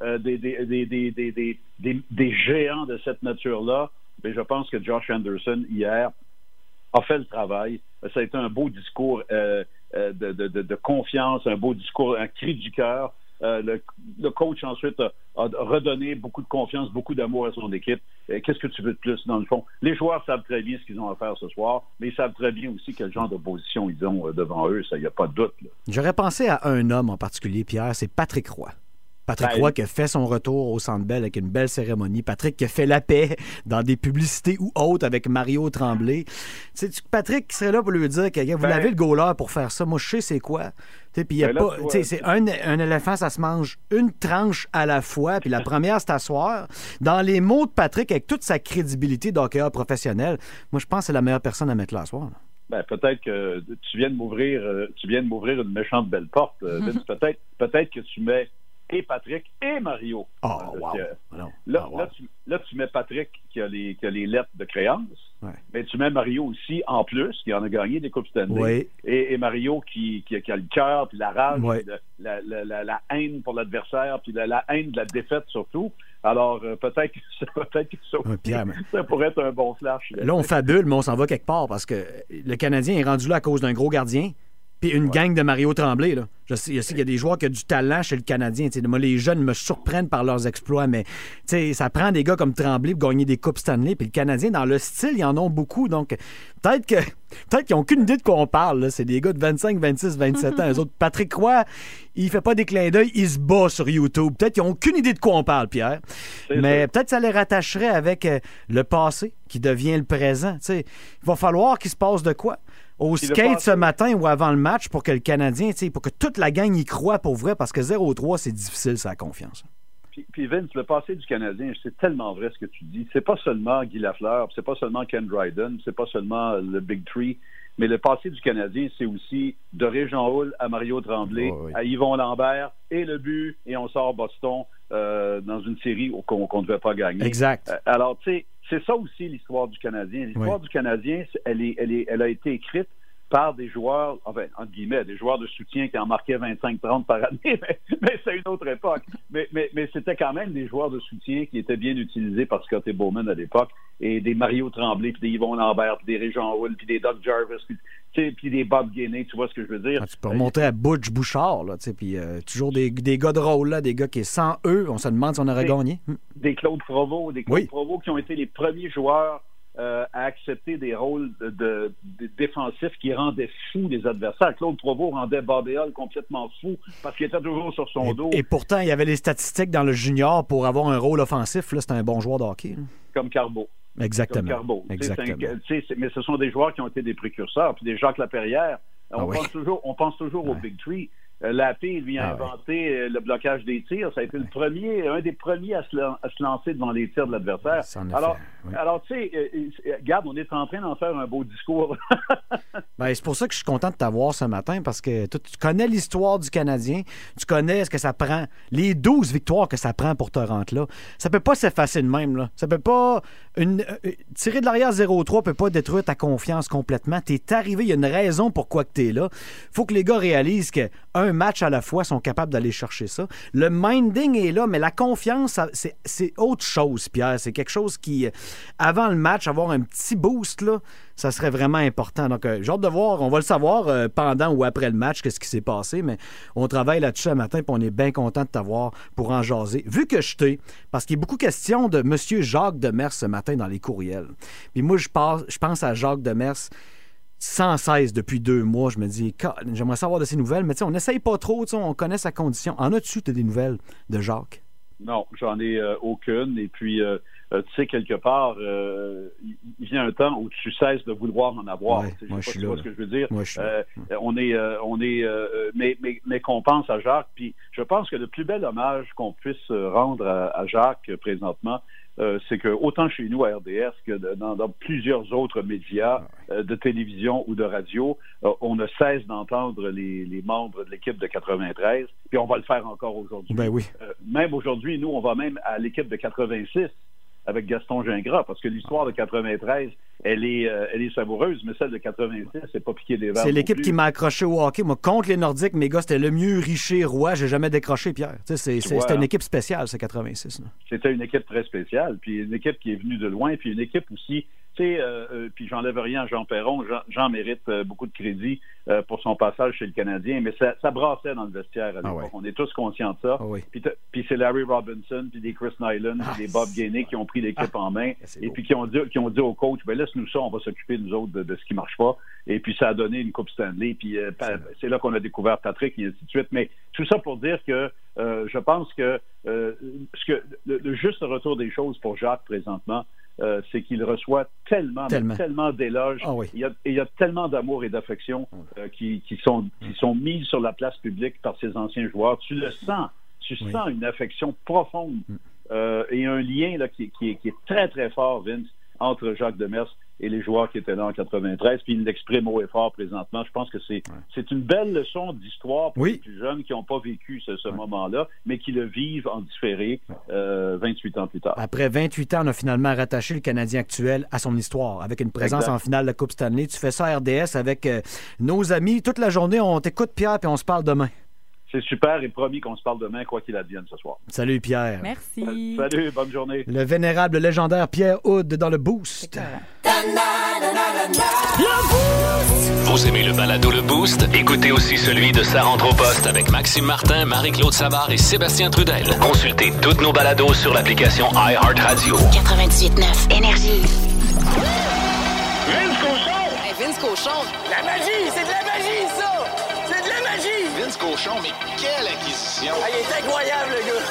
des géants de cette nature-là, mais je pense que Josh Anderson, hier, a fait le travail. Ça a été un beau discours de confiance, un beau discours, un cri du cœur. Le coach ensuite a redonné beaucoup de confiance, beaucoup d'amour à son équipe. Qu'est-ce que tu veux de plus, dans le fond? Les joueurs savent très bien ce qu'ils ont à faire ce soir, mais ils savent très bien aussi quel genre d'opposition ils ont devant eux, ça, il n'y a pas de doute. Là. J'aurais pensé à un homme en particulier, Pierre, c'est Patrick Roy. Patrick Roy qui a fait son retour au Centre Bell avec une belle cérémonie. Patrick qui a fait la paix dans des publicités ou autres avec Mario Tremblay. Tu sais, Patrick qui serait là pour lui dire que vous avez le goaler pour faire ça. Moi, je sais c'est quoi. Puis il y a pas. C'est un éléphant, ça se mange une tranche à la fois. Puis la première, c'est t'asseoir. Dans les mots de Patrick, avec toute sa crédibilité d'hockeyeur professionnel, moi, je pense que c'est la meilleure personne à mettre là à soir. Peut-être que tu viens de m'ouvrir une méchante belle porte. Vince. Peut-être que tu mets et Patrick et Mario. Oh, wow. Là, tu mets Patrick qui a les lettres de créance, mais tu mets Mario aussi en plus, qui en a gagné des Coupes Stanley, et Mario qui a le cœur, puis la rage, puis la haine pour l'adversaire, puis la haine de la défaite surtout. Alors, peut-être que ça pourrait être un bon flash. Là, on fabule, mais on s'en va quelque part, parce que le Canadien est rendu là à cause d'un gros gardien. Puis une gang de Mario Tremblay, là. Je sais qu'il y a des joueurs qui ont du talent chez le Canadien. Moi, les jeunes me surprennent par leurs exploits, mais ça prend des gars comme Tremblay pour gagner des Coupes Stanley. Puis le Canadien, dans le style, ils en ont beaucoup. Donc, peut-être qu'ils n'ont aucune idée de quoi on parle. Là. C'est des gars de 25, 26, 27 ans. Eux autres, Patrick Roy, il fait pas des clins d'œil, il se bat sur YouTube. Peut-être qu'ils n'ont aucune idée de quoi on parle, Pierre. Mais peut-être que ça les rattacherait avec le passé qui devient le présent. Il va falloir qu'il se passe de quoi? Au skate ce matin ou avant le match pour que le Canadien, pour que toute la gang y croit pour vrai, parce que 0-3, c'est difficile, ça a confiance. Puis Vince, le passé du Canadien, c'est tellement vrai ce que tu dis. C'est pas seulement Guy Lafleur, c'est pas seulement Ken Dryden, c'est pas seulement le Big Three, mais le passé du Canadien, c'est aussi de Régent Houle à Mario Tremblay, à Yvon Lambert, et le but, et on sort Boston dans une série qu'on ne devait pas gagner. Exact. Alors, tu sais, c'est ça aussi l'histoire du Canadien. L'histoire du Canadien, elle a été écrite par des joueurs, enfin, entre guillemets, des joueurs de soutien qui en marquaient 25-30 par année, mais c'est une autre époque. Mais c'était quand même des joueurs de soutien qui étaient bien utilisés par Scotty Bowman à l'époque, et des Mario Tremblay, puis des Yvon Lambert, puis des Régent Houle, puis des Doug Jarvis, puis des Bob Gainey, tu vois ce que je veux dire? Tu peux remonter à Butch Bouchard, là, puis toujours des gars de rôle, là, des gars qui, sans eux, on se demande si on aurait gagné. Des Claude Provost, Provost qui ont été les premiers joueurs à accepter des rôles de défensifs qui rendaient fous les adversaires. Claude Provost rendait Bardéol complètement fou parce qu'il était toujours sur son dos. Et pourtant, il y avait les statistiques dans le junior pour avoir un rôle offensif. Là, c'était un bon joueur de hockey. Comme Carbeau. Exactement. Comme Carbeau. Exactement. Mais ce sont des joueurs qui ont été des précurseurs. Puis des Jacques Laperrière. On pense toujours au Big Three. Lappé, lui, a inventé le blocage des tirs. Ça a été un des premiers à se lancer devant les tirs de l'adversaire. Alors, tu sais, regarde, on est en train d'en faire un beau discours. C'est pour ça que je suis content de t'avoir ce matin, parce que tu connais l'histoire du Canadien, tu connais ce que ça prend, les 12 victoires que ça prend pour te rendre là. Ça peut pas s'effacer de même, là. Ça peut pas... tirer de l'arrière 0-3 peut pas détruire ta confiance complètement. T'es arrivé, il y a une raison pourquoi que t'es là. Faut que les gars réalisent qu'un match à la fois sont capables d'aller chercher ça. Le minding est là, mais la confiance, c'est autre chose, Pierre. C'est quelque chose qui, avant le match, avoir un petit boost, là, ça serait vraiment important. Donc, j'ai hâte de voir, on va le savoir pendant ou après le match, qu'est-ce qui s'est passé, mais on travaille là-dessus ce matin, puis on est bien content de t'avoir pour en jaser. Vu que je t'ai, parce qu'il y a beaucoup de questions de M. Jacques Demers ce matin dans les courriels. Puis moi, je pense à Jacques Demers sans cesse depuis 2 mois. Je me dis, j'aimerais savoir de ses nouvelles, mais on n'essaye pas trop, on connaît sa condition. En as-tu des nouvelles de Jacques? Non, j'en ai aucune. Et puis, tu sais, quelque part, il vient un temps où tu cesses de vouloir en avoir. Ouais, moi, je suis là. Tu vois ce que je veux dire? Moi, je suis là. Mais qu'on pense à Jacques, puis je pense que le plus bel hommage qu'on puisse rendre à Jacques présentement, c'est que autant chez nous à RDS que dans plusieurs autres médias de télévision ou de radio, on ne cesse d'entendre les membres de l'équipe de 93, puis on va le faire encore aujourd'hui. Ben oui. Même aujourd'hui, nous, on va même à l'équipe de 86 avec Gaston Gingras, parce que l'histoire de 93, elle est savoureuse, mais celle de 86, c'est pas piqué des verres. C'est l'équipe qui m'a accroché au hockey. Moi, contre les Nordiques, mes gars, c'était le mieux, Richer, Roy. J'ai jamais décroché, Pierre. C'était une équipe spéciale, ce 86. Là. C'était une équipe très spéciale, puis une équipe qui est venue de loin, puis une équipe aussi, tu sais, puis j'enlève rien à Jean Perron. Jean mérite beaucoup de crédit pour son passage chez le Canadien, mais ça brassait dans le vestiaire à l'époque. On est tous conscients de ça. Puis c'est Larry Robinson, puis des Chris Nyland, puis des Bob Gainey qui ont pris l'équipe en main, et puis qui ont dit au coach, ben laisse-nous ça, on va s'occuper nous autres de ce qui marche pas. Et puis ça a donné une Coupe Stanley, puis c'est là qu'on a découvert Patrick et ainsi de suite. Mais tout ça pour dire que je pense que le juste retour des choses pour Jacques présentement, c'est qu'il reçoit tellement d'éloges. Il y a tellement d'amour et d'affection qui sont mis sur la place publique par ces anciens joueurs. Tu le sens. Tu sens une affection profonde et un lien là, qui est très, très fort, Vince, entre Jacques Demers et les joueurs qui étaient là en 93, puis il l'exprime haut et fort présentement. Je pense que c'est une belle leçon d'histoire pour les plus jeunes qui n'ont pas vécu ce moment-là, mais qui le vivent en différé 28 ans plus tard. Après 28 ans, on a finalement rattaché le Canadien actuel à son histoire, avec une présence en finale de la Coupe Stanley. Tu fais ça à RDS avec nos amis. Toute la journée, on t'écoute, Pierre, puis on se parle demain. C'est super et promis qu'on se parle demain, quoi qu'il advienne ce soir. Salut, Pierre. Merci. Salut, bonne journée. Le vénérable, légendaire Pierre Hood dans le Boost. Vous aimez le balado Le Boost? Écoutez aussi celui de Sa rentre au poste avec Maxime Martin, Marie-Claude Savard et Sébastien Trudel. Consultez toutes nos balados sur l'application iHeartRadio. 98.9 Énergie. Vince Cochon! Hey, Vince Cochon! La magie! C'est de la magie, ça! C'est de la magie! Vince Cochon, mais quelle acquisition! Ah, il est incroyable, le gars!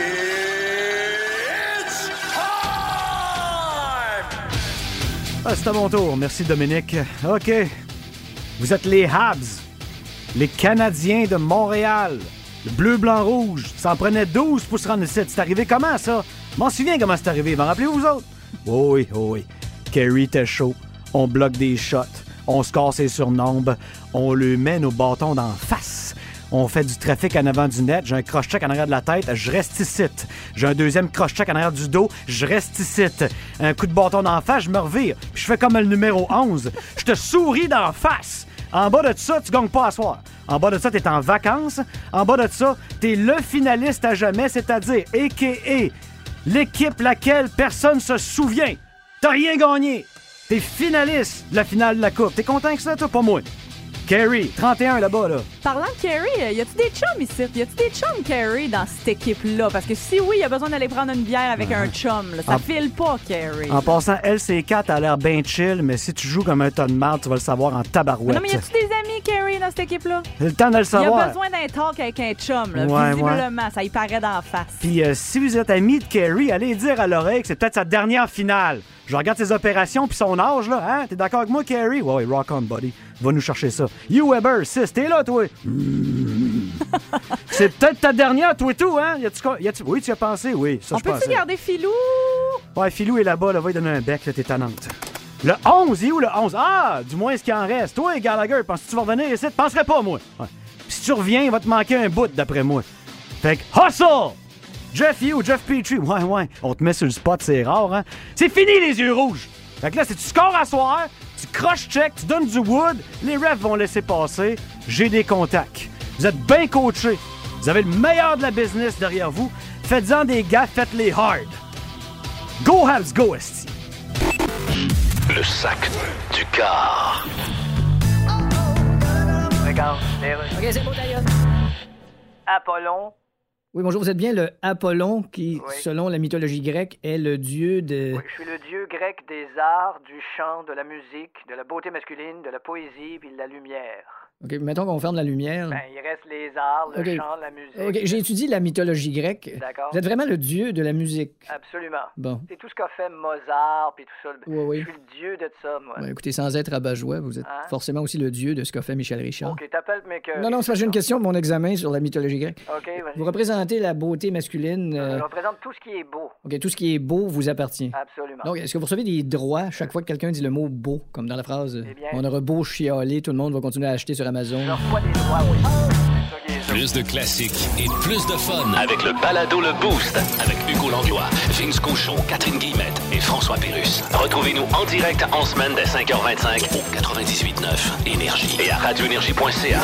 It's c'est à mon tour. Merci, Dominique. OK. Vous êtes les Habs, les Canadiens de Montréal. Le bleu, blanc, rouge. Ça en prenait 12 pour se rendre ici. C'est arrivé comment, ça? Je m'en souviens comment c'est arrivé. M'en rappelez-vous, vous autres? Oh oui. Kerry était chaud. On bloque des shots. On score ses surnombres. On lui met nos bâtons d'en face. On fait du trafic en avant du net. J'ai un cross-check en arrière de la tête. Je reste ici. J'ai un deuxième cross-check en arrière du dos. Je reste ici. Un coup de bâton d'en face, je me revire. Puis je fais comme le numéro 11. Je te souris d'en face. En bas de ça, tu gagnes pas à soir. En bas de ça, t'es en vacances. En bas de ça, t'es le finaliste à jamais, c'est-à-dire, a.k.a. l'équipe laquelle personne se souvient. T'as rien gagné. T'es finaliste de la finale de la Coupe. T'es content que ça, toi? Pas moi. Kerry, 31 là-bas, là. Parlant de Kerry, y a-tu des chums ici? Y a-tu des chums Kerry dans cette équipe-là? Parce que si oui, il y a besoin d'aller prendre une bière avec un chum. Là. Ça file pas, Kerry. En passant, LC4 a l'air bien chill, mais si tu joues comme un ton de marde, tu vas le savoir en tabarouette. Non, mais y a-tu des amis Kerry dans cette équipe-là? C'est le temps de le savoir. Il y a besoin d'un talk avec un chum, là, visiblement. Ça y paraît d'en face. Puis si vous êtes ami de Kerry, allez dire à l'oreille que c'est peut-être sa dernière finale. Je regarde ses opérations puis son âge, là. Hein? T'es d'accord avec moi, Kerry? Ouais, rock on, buddy. Va nous chercher ça. You Weber, 6, t'es là, toi? C'est peut-être ta dernière, toi et tout, hein? Oui, tu y as pensé, oui. Ça, on peut-tu garder Philou? Ouais, Philou est là-bas, là. Va lui donner un bec, là, t'es tannante. Le 11, il est où le 11? Ah, du moins ce qu'il en reste. Toi, Gallagher, penses-tu que tu vas revenir ici? Penserais pas, moi. Ouais. Puis si tu reviens, il va te manquer un bout, d'après moi. Fait que, hustle! Jeff Hughes, Jeff Petrie, ouais, on te met sur le spot, c'est rare, hein? C'est fini, les yeux rouges! Fait que là, si tu scores à soir, tu cross-check, tu donnes du wood, les refs vont laisser passer, j'ai des contacts. Vous êtes bien coachés. Vous avez le meilleur de la business derrière vous. Faites-en des gars, faites-les hard. Go Habs, go, esti! Le sac du car. Regarde, OK, c'est beau, d'ailleurs. Apollon. Oui, bonjour, vous êtes bien le Apollon qui, selon la mythologie grecque, est le dieu de... Oui, je suis le dieu grec des arts, du chant, de la musique, de la beauté masculine, de la poésie puis de la lumière. OK, mettons qu'on ferme la lumière. Ben, il reste les arts, le OK. chant, la musique. OK, j'ai étudié la mythologie grecque. D'accord. Vous êtes vraiment le dieu de la musique. Absolument. Bon. C'est tout ce qu'a fait Mozart, puis tout ça. Oui. Je suis le dieu de ça, moi. Ben, écoutez, sans être rabat-joie, vous êtes forcément aussi le dieu de ce qu'a fait Michel Richard. OK, t'appelles, mais que... Non, c'est pas j'ai une question pour mon examen sur la mythologie grecque. OK, vas-y. Vous représentez la beauté masculine. Je représente tout ce qui est beau. OK, tout ce qui est beau vous appartient. Absolument. Donc, est-ce que vous recevez des droits chaque fois que quelqu'un dit le mot beau, comme dans la phrase on aura beau chialer, tout le monde va continuer à acheter sur Amazon? Je reçois des droits, oui. Plus de classiques et plus de fun avec le balado Le Boost avec Hugo Langlois, Vince Cochon, Catherine Guillemette et François Pérusse. Retrouvez-nous en direct en semaine dès 5h25 au 98.9 Énergie et à radioénergie.ca.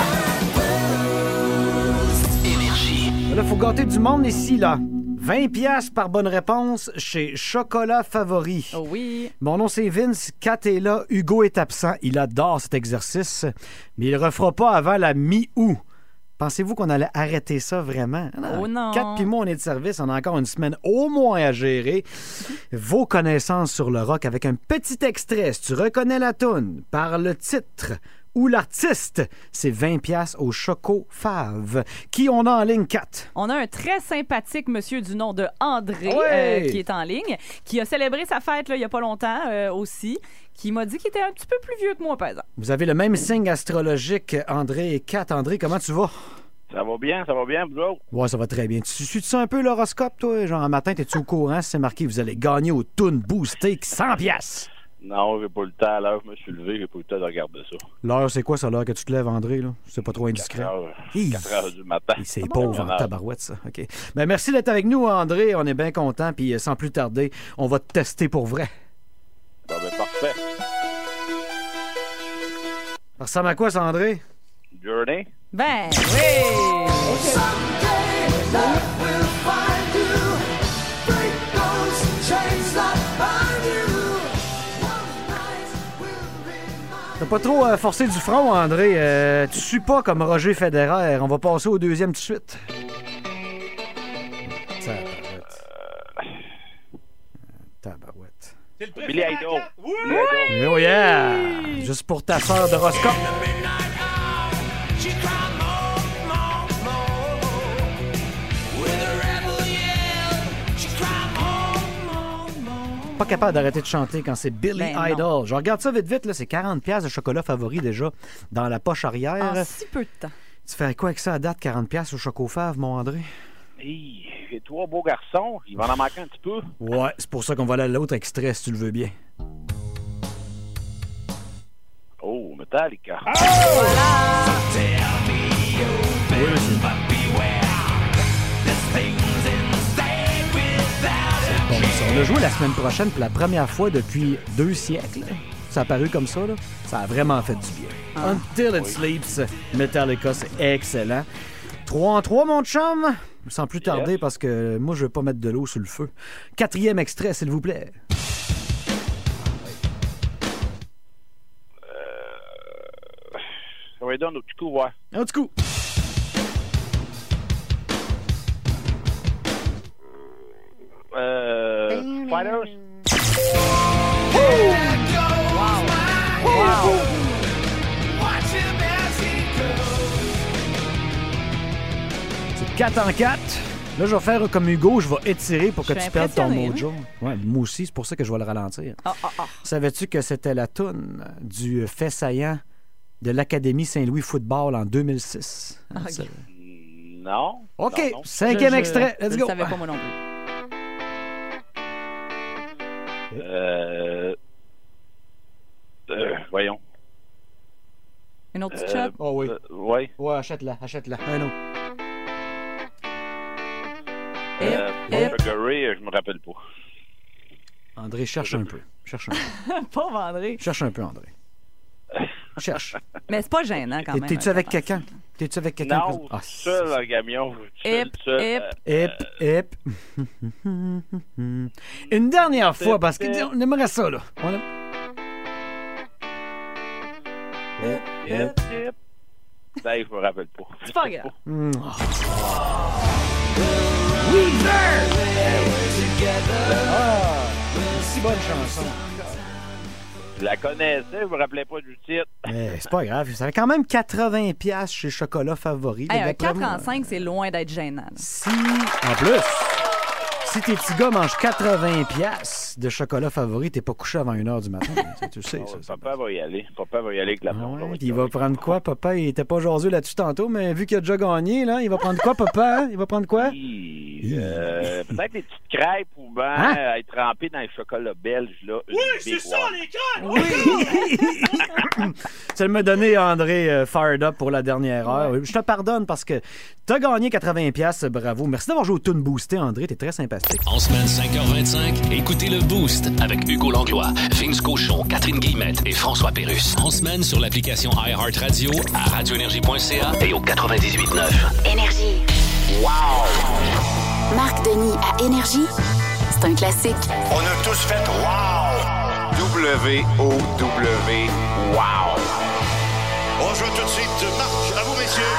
Énergie. Là, faut gâter du monde ici, là. 20$ par bonne réponse chez Chocolat Favori. Oh oui. Mon nom, c'est Vince. Kat est là. Hugo est absent. Il adore cet exercice, mais il le refera pas avant la mi-août. Pensez-vous qu'on allait arrêter ça vraiment? Oh non. Kat puis moi, on est de service. On a encore une semaine au moins à gérer. Vos connaissances sur le rock avec un petit extrait. Si tu reconnais la toune par le titre ou l'artiste, c'est 20$ au Choco Fave. Qui on a en ligne, Kat? On a un très sympathique monsieur du nom de André qui est en ligne, qui a célébré sa fête là, il n'y a pas longtemps aussi, qui m'a dit qu'il était un petit peu plus vieux que moi, par exemple. Vous avez le même signe astrologique, André et Kat. André, comment tu vas? Ça va bien, vous autres? Ouais, ça va très bien. Tu suis-tu un peu l'horoscope, toi? Genre, un matin, t'es-tu au courant si c'est marqué vous allez gagner au Toon Boosté 100$? Non, j'ai pas le temps. À l'heure que je me suis levé, j'ai pas eu le temps de regarder ça. L'heure, c'est quoi, ça, l'heure que tu te lèves, André? Là? C'est pas trop indiscret. 4 heures du matin. C'est pauvre en tabarouette, ça. OK. Ben, merci d'être avec nous, André. On est bien contents. Puis, sans plus tarder, on va te tester pour vrai. Bon, ben, parfait. Ça ressemble à quoi, ça, André? Journey? Ben, oui! T'as pas trop forcé du front, André. Tu suis pas comme Roger Federer. On va passer au deuxième tout de suite. Tabarouette. C'est le Billy Idol. Oui! Oh yeah! Juste pour ta sœur d'horoscope. Pas capable d'arrêter de chanter quand c'est Billy Idol. Je regarde ça vite, là, c'est 40$ de Chocolat Favori déjà dans la poche arrière. En si peu de temps. Tu fais quoi avec ça à date, 40$ au Chocofave, mon André? J'ai 3 beaux garçons, il va en manquer un petit peu. Ouais, c'est pour ça qu'on va aller à l'autre extrait, si tu le veux bien. Oh, Metallica. Oh! Bon, on l'a joué la semaine prochaine pour la première fois depuis 2 siècles. Ça a paru comme ça, là. Ça a vraiment fait du bien. Until It Sleeps, Metallica, c'est excellent. 3-3, mon chum. Sans plus tarder, parce que moi, je veux pas mettre de l'eau sur le feu. 4e extrait, s'il vous plaît. Ça va être un autre coup, ouais. Un petit coup. Fighters. C'est 4 en 4. Là, je vais faire comme Hugo, je vais étirer pour que tu perdes ton mojo. Ouais, moi aussi, c'est pour ça que je vais le ralentir. Savais-tu que c'était la toune du fait saillant de l'Académie Saint-Louis Football en 2006? Okay. Non. OK, non. 5e extrait. Let's go. Je ne savais pas moi non plus. Voyons. Une autre petite shot? Oh oui. Oui. Ouais, achète-la. Un autre. Burberry, je me rappelle pas. André, cherche un peu. Pauvre André. Cherche un peu, André. Cherche. Mais c'est pas gênant quand même. T'es-tu avec quelqu'un? Non, seul en camion. Hip. Une dernière fois, parce qu'on aimerait ça, là. Hip. Ça, je me rappelle pas. C'est pas grave. Si bonne chanson. Je la connaissais, je me rappelais pas du titre. Mais c'est pas grave. Ça fait quand même 80$ chez Chocolat Favori. Hey, un 4 en 5, c'est loin d'être gênant. Là. Si, en plus, si tes petits gars mangent 80$ de Chocolat Favori, t'es pas couché avant 1h du matin. Tu sais, ça. Papa va y aller. Papa va y aller avec la ouais, il va prendre quoi, papa? Il était pas jaseux là-dessus tantôt, mais vu qu'il a déjà gagné, là, il va prendre quoi, papa? Hein? Il va prendre quoi? Peut-être des petites crêpes ou bien être trempé dans les chocolats belges, là. Oui, c'est ça, les crêpes! Oui! Ça m'a donné, André, fired up pour la dernière heure. Je te pardonne parce que t'as gagné 80$, bravo. Merci d'avoir joué au Toon Boosté, André, t'es très sympathique. En semaine 5h25, écoutez le Boost avec Hugo Langlois, Vince Cochon, Catherine Guillemette et François Pérusse. En semaine sur l'application iHeartRadio, à radioénergie.ca et au 98.9. Énergie. Wow! Marc Denis à Énergie, c'est un classique. On a tous fait wow! W-O-W, wow! On joue tout de suite. Marc, à vous,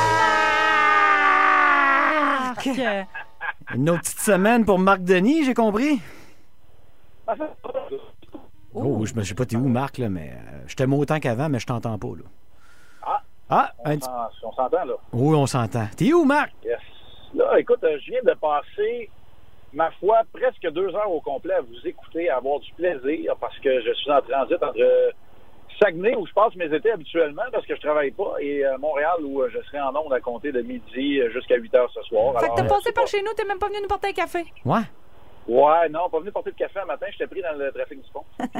messieurs. Une autre petite semaine pour Marc Denis, j'ai compris? Oh, je sais pas t'es où, Marc, là, mais je t'aime autant qu'avant, mais je t'entends pas, là. On s'entend, là. Oui, on s'entend. T'es où, Marc? Yes. Là, écoute, je viens de passer, ma foi, presque 2 heures au complet à vous écouter, à avoir du plaisir, parce que je suis en transit entre Saguenay, où je passe mes étés habituellement, parce que je travaille pas, et Montréal, où je serai en ondes à compter de midi jusqu'à 8 heures ce soir. Fait que t'as passé par chez nous, t'es même pas venu nous porter un café? Ouais. Ouais, non, pas venu porter de café un matin, j'étais pris dans le trafic du pont.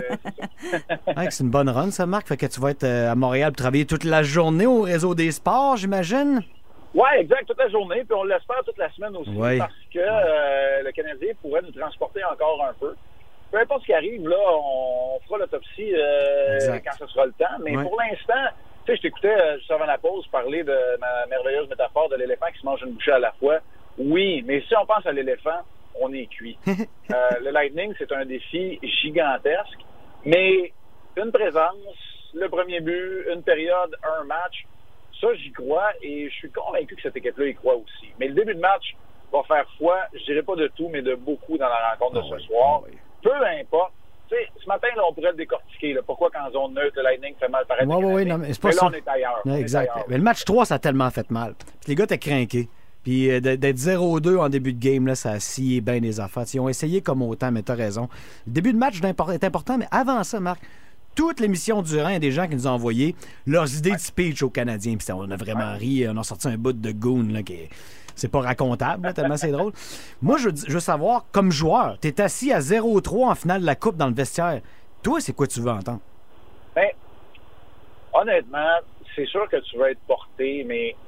C'est une bonne run, ça, Marc. Fait que tu vas être à Montréal pour travailler toute la journée au réseau des sports, j'imagine? Oui, exact, toute la journée, puis on l'espère toute la semaine aussi, parce que le Canadien pourrait nous transporter encore un peu. Peu importe ce qui arrive, là, on fera l'autopsie quand ce sera le temps, mais pour l'instant, tu sais, je t'écoutais juste avant la pause parler de ma merveilleuse métaphore de l'éléphant qui se mange une bouchée à la fois. Oui, mais si on pense à l'éléphant, on est cuit. Le Lightning, c'est un défi gigantesque, mais une présence, le premier but, une période, un match, ça, j'y crois et je suis convaincu que cette équipe-là y croit aussi. Mais le début de match va faire foi, je dirais pas de tout, mais de beaucoup dans la rencontre de ce soir. Peu importe. Tu sais, ce matin, là, on pourrait le décortiquer. Là. Pourquoi qu'en zone neutre, le Lightning fait mal paraître? Non, mais c'est pas mais là, ça. on est ailleurs. Exact. Mais le match 3, ça a tellement fait mal. Puis les gars étaient craqués. Puis d'être 0-2 en début de game, là, ça a scié bien les affaires. Ils ont essayé comme autant, mais t'as raison. Le début de match est important, mais avant ça, Marc, toute l'émission durant, il y a des gens qui nous ont envoyé leurs idées de speech aux Canadiens. Puis on a vraiment ri, on a sorti un bout de goon là, qui c'est pas racontable, là, tellement c'est drôle. Moi, je veux savoir, comme joueur, t'es assis à 0-3 en finale de la Coupe dans le vestiaire. Toi, c'est quoi tu veux entendre? Bien, honnêtement, c'est sûr que tu vas être porté, mais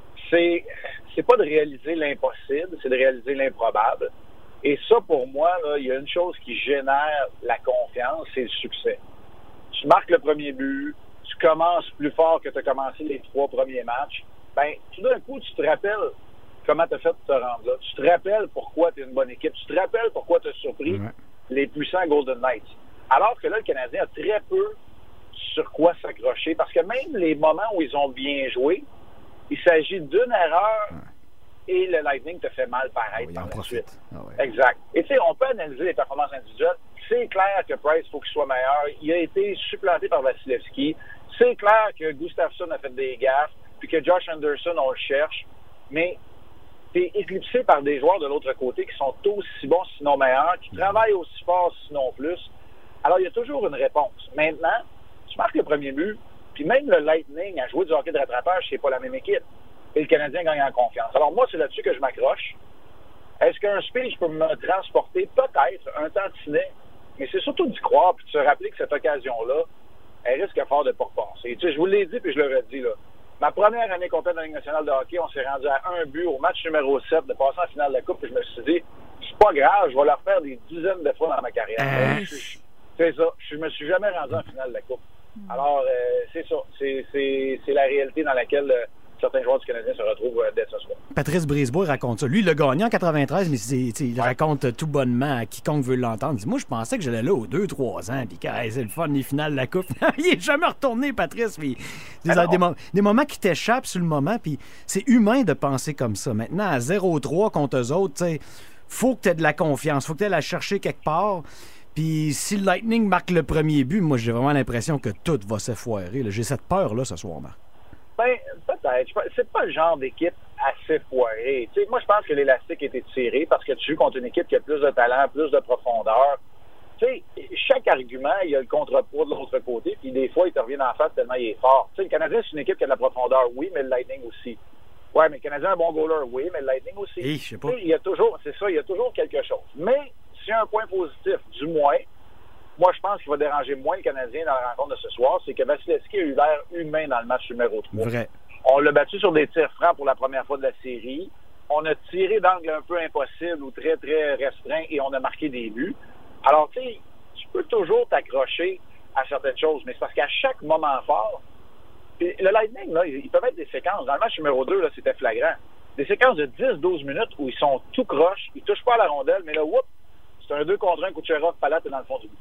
c'est pas de réaliser l'impossible, c'est de réaliser l'improbable. Et ça, pour moi, il y a une chose qui génère la confiance, c'est le succès. Tu marques le premier but, tu commences plus fort que tu as commencé les 3 premiers matchs, bien, tout d'un coup, tu te rappelles comment tu as fait pour te rendre là. Tu te rappelles pourquoi tu es une bonne équipe. Tu te rappelles pourquoi tu as surpris les puissants Golden Knights. Alors que là, le Canadien a très peu sur quoi s'accrocher, parce que même les moments où ils ont bien joué, il s'agit d'une erreur et le Lightning te fait mal pareil par la suite. Exact. Et tu sais, on peut analyser les performances individuelles. C'est clair que Price, il faut qu'il soit meilleur. Il a été supplanté par Vasilevski. C'est clair que Gustafsson a fait des gaffes, puis que Josh Anderson, on le cherche. Mais t'es éclipsé par des joueurs de l'autre côté qui sont aussi bons, sinon meilleurs, qui travaillent aussi fort, sinon plus. Alors, il y a toujours une réponse. Maintenant, tu marques le premier but, puis même le Lightning a joué du hockey de rattrapage, c'est pas la même équipe. Et le Canadien gagne en confiance. Alors moi, c'est là-dessus que je m'accroche. Est-ce qu'un speech peut me transporter? Peut-être, un tantinet, mais c'est surtout d'y croire, puis de se rappeler que cette occasion-là, elle risque fort de ne pas repasser. Tu sais, je vous l'ai dit, puis je le redis, là. Ma première année complète dans la Ligue nationale de hockey, on s'est rendu à un but au match numéro 7 de passer en finale de la Coupe, puis je me suis dit, c'est pas grave, je vais le refaire des dizaines de fois dans ma carrière. C'est ça, je me suis jamais rendu en finale de la Coupe. Alors, c'est ça, c'est la réalité dans laquelle certains joueurs du Canadien se retrouvent dès ce soir. Patrice Brisebois raconte ça. Lui, il a gagné en 93, mais il raconte tout bonnement à quiconque veut l'entendre. Il dit, moi, je pensais que j'allais là aux 2-3 ans, puis c'est le fun, les finales de la Coupe. Il est jamais retourné, Patrice. Puis, des moments qui t'échappent sur le moment, puis c'est humain de penser comme ça. Maintenant, à 0-3 contre eux autres, faut que tu aies de la confiance, faut que tu aies la chercher quelque part. Puis si le Lightning marque le premier but, moi, j'ai vraiment l'impression que tout va s'effoirer. J'ai cette peur-là ce soir, Marc. Ben, peut-être. C'est pas le genre d'équipe assez foirée. Tu sais, moi, je pense que l'élastique a été tiré parce que tu joues contre une équipe qui a plus de talent, plus de profondeur. Tu sais, chaque argument, il y a le contrepoids de l'autre côté, puis des fois, il te revient en face tellement il est fort. Tu sais, le Canadien, c'est une équipe qui a de la profondeur, oui, mais le Lightning aussi. Ouais, mais le Canadien a un bon goaler, oui, mais le Lightning aussi. Je sais pas. Il y a toujours, c'est ça, il y a toujours quelque chose. Mais, s'il y a un point positif, du moins, moi, je pense qu'il va déranger moins le Canadien dans la rencontre de ce soir, c'est que Vasilevski a eu l'air humain dans le match numéro 3. Vrai. On l'a battu sur des tirs francs pour la première fois de la série. On a tiré d'angle un peu impossible ou très, très restreint et on a marqué des buts. Alors, tu sais, tu peux toujours t'accrocher à certaines choses, mais c'est parce qu'à chaque moment fort, puis le Lightning, là, ils peuvent être des séquences. Dans le match numéro 2, là, c'était flagrant. Des séquences de 10-12 minutes où ils sont tout croches, ils touchent pas à la rondelle, mais là, whoop, c'est un 2 contre 1, Kucherov, Palat est dans le fond du but.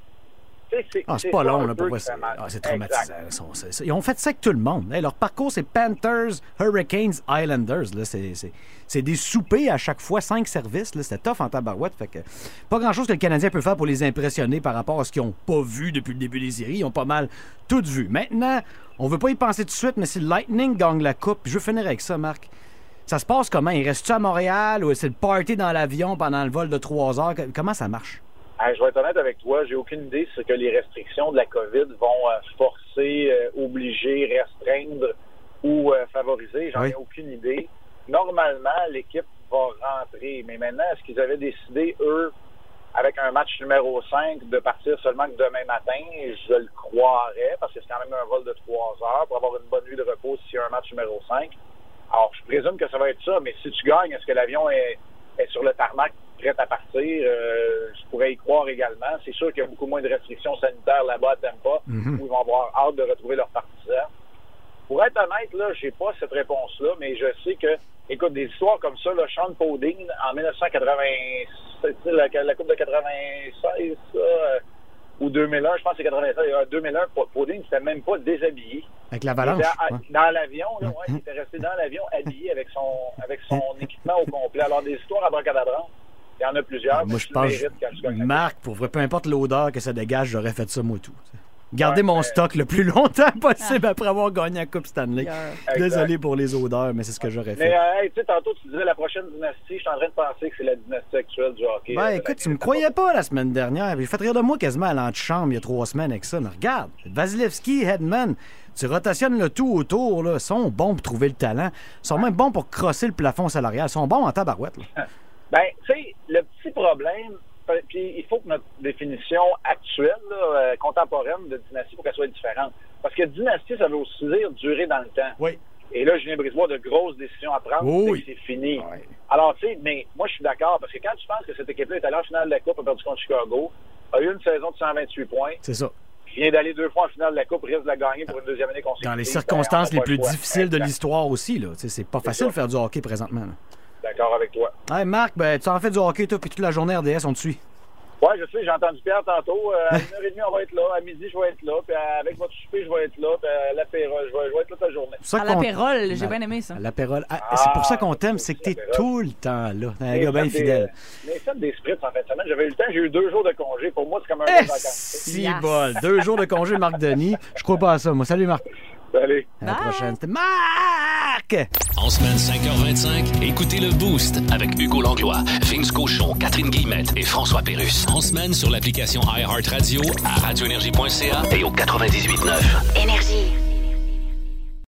C'est pas long, là, pour voir. C'est traumatisant. Ils ont fait ça avec tout le monde. Leur parcours, c'est Panthers, Hurricanes, Islanders. Là, c'est des soupers à chaque fois, 5 services. Là, c'était tough en tabarouette. Fait que pas grand-chose que le Canadien peut faire pour les impressionner par rapport à ce qu'ils n'ont pas vu depuis le début des séries. Ils ont pas mal tout vu. Maintenant, on veut pas y penser tout de suite, mais si le Lightning gagne la coupe, je veux finir avec ça, Marc. Ça se passe comment? Il reste-tu à Montréal ou c'est le party dans l'avion pendant le vol de 3 heures? Comment ça marche? Je vais être honnête avec toi, j'ai aucune idée ce que les restrictions de la COVID vont forcer, obliger, restreindre ou favoriser. J'en ai aucune idée. Normalement, l'équipe va rentrer. Mais maintenant, est-ce qu'ils avaient décidé, eux, avec un match numéro 5, de partir seulement que demain matin? Je le croirais, parce que c'est quand même un vol de 3 heures pour avoir une bonne nuit de repos s'il y a un match numéro 5. Alors, je présume que ça va être ça, mais si tu gagnes, est-ce que l'avion est sur le tarmac prêt à partir? Je pourrais y croire également. C'est sûr qu'il y a beaucoup moins de restrictions sanitaires là-bas à Tampa, où ils vont avoir hâte de retrouver leurs partisans. Pour être honnête, là, j'ai pas cette réponse-là, mais je sais que, écoute, des histoires comme ça, là, Sean Podine, en 1996, la Coupe de 96, ça, ou 2001, je pense que c'est 96, 2001, Podine n'était même pas déshabillé. Avec l'avalanche? Dans l'avion, là, il était resté dans l'avion habillé avec son équipement au complet. Alors, des histoires à bracadabrantes, il y en a plusieurs. Moi, je pense, Marc, pour vrai, peu importe l'odeur que ça dégage, j'aurais fait ça, moi, tout. Garder mon stock le plus longtemps possible après avoir gagné la Coupe Stanley. Désolé pour les odeurs, mais c'est ce que j'aurais fait. Mais, tu sais, tantôt, tu disais la prochaine dynastie. Je suis en train de penser que c'est la dynastie actuelle du hockey. Écoute, tu me croyais pas la semaine dernière. J'ai fait rire de moi quasiment à l'antichambre il y a 3 semaines avec ça. Mais regarde, Vasilevski, Hedman, tu rotationnes le tout autour. Là. Ils sont bons pour trouver le talent. Ils sont même bons pour crosser le plafond salarial. Ils sont bons en tabarouette. Là. Tu sais, le petit problème... Puis il faut que notre définition actuelle, là, contemporaine de dynastie, pour qu'elle soit différente. Parce que dynastie, ça veut aussi dire durer dans le temps. Oui. Et là, Julien Brisebois a de grosses décisions à prendre. Oui. C'est fini. Oui. Alors, tu sais, mais moi, je suis d'accord. Parce que quand tu penses que cette équipe-là est allée en finale de la Coupe, a perdu contre Chicago, a eu une saison de 128 points. C'est ça. Vient d'aller 2 fois en finale de la Coupe, risque de la gagner pour une deuxième année consécutive. Dans les circonstances les plus difficiles de l'histoire aussi. Là. C'est pas facile de faire du hockey présentement. Là. D'accord avec toi. Hey Marc, tu en fais du hockey, toi, puis toute la journée RDS, on te suit. Oui, je sais, j'ai entendu Pierre tantôt. À 1h30, on va être là. À midi, je vais être là. Puis avec votre souper, je vais être là. Puis à l'apérole, je vais être là toute la journée. À l'apérole, j'ai bien aimé ça. À l'apérole. C'est pour ça qu'on t'aime, c'est que t'es tout le temps là. Un gars bien fidèle. Mais faites des spritz en fin de semaine. J'avais eu le temps, j'ai eu 2 jours de congé. Pour moi, c'est comme un jour de vacances. Si bol. 2 jours de congé, Marc Denis. Je crois pas à ça, moi. Salut, Marc. Salut. À la prochaine. C'était Marc! En semaine 5h25, écoutez le Boost avec Hugo Langlois, Vince Cochon, Catherine Guillemette et François Pérusse. En semaine sur l'application iHeartRadio, à radioénergie.ca et au 98.9. Énergie.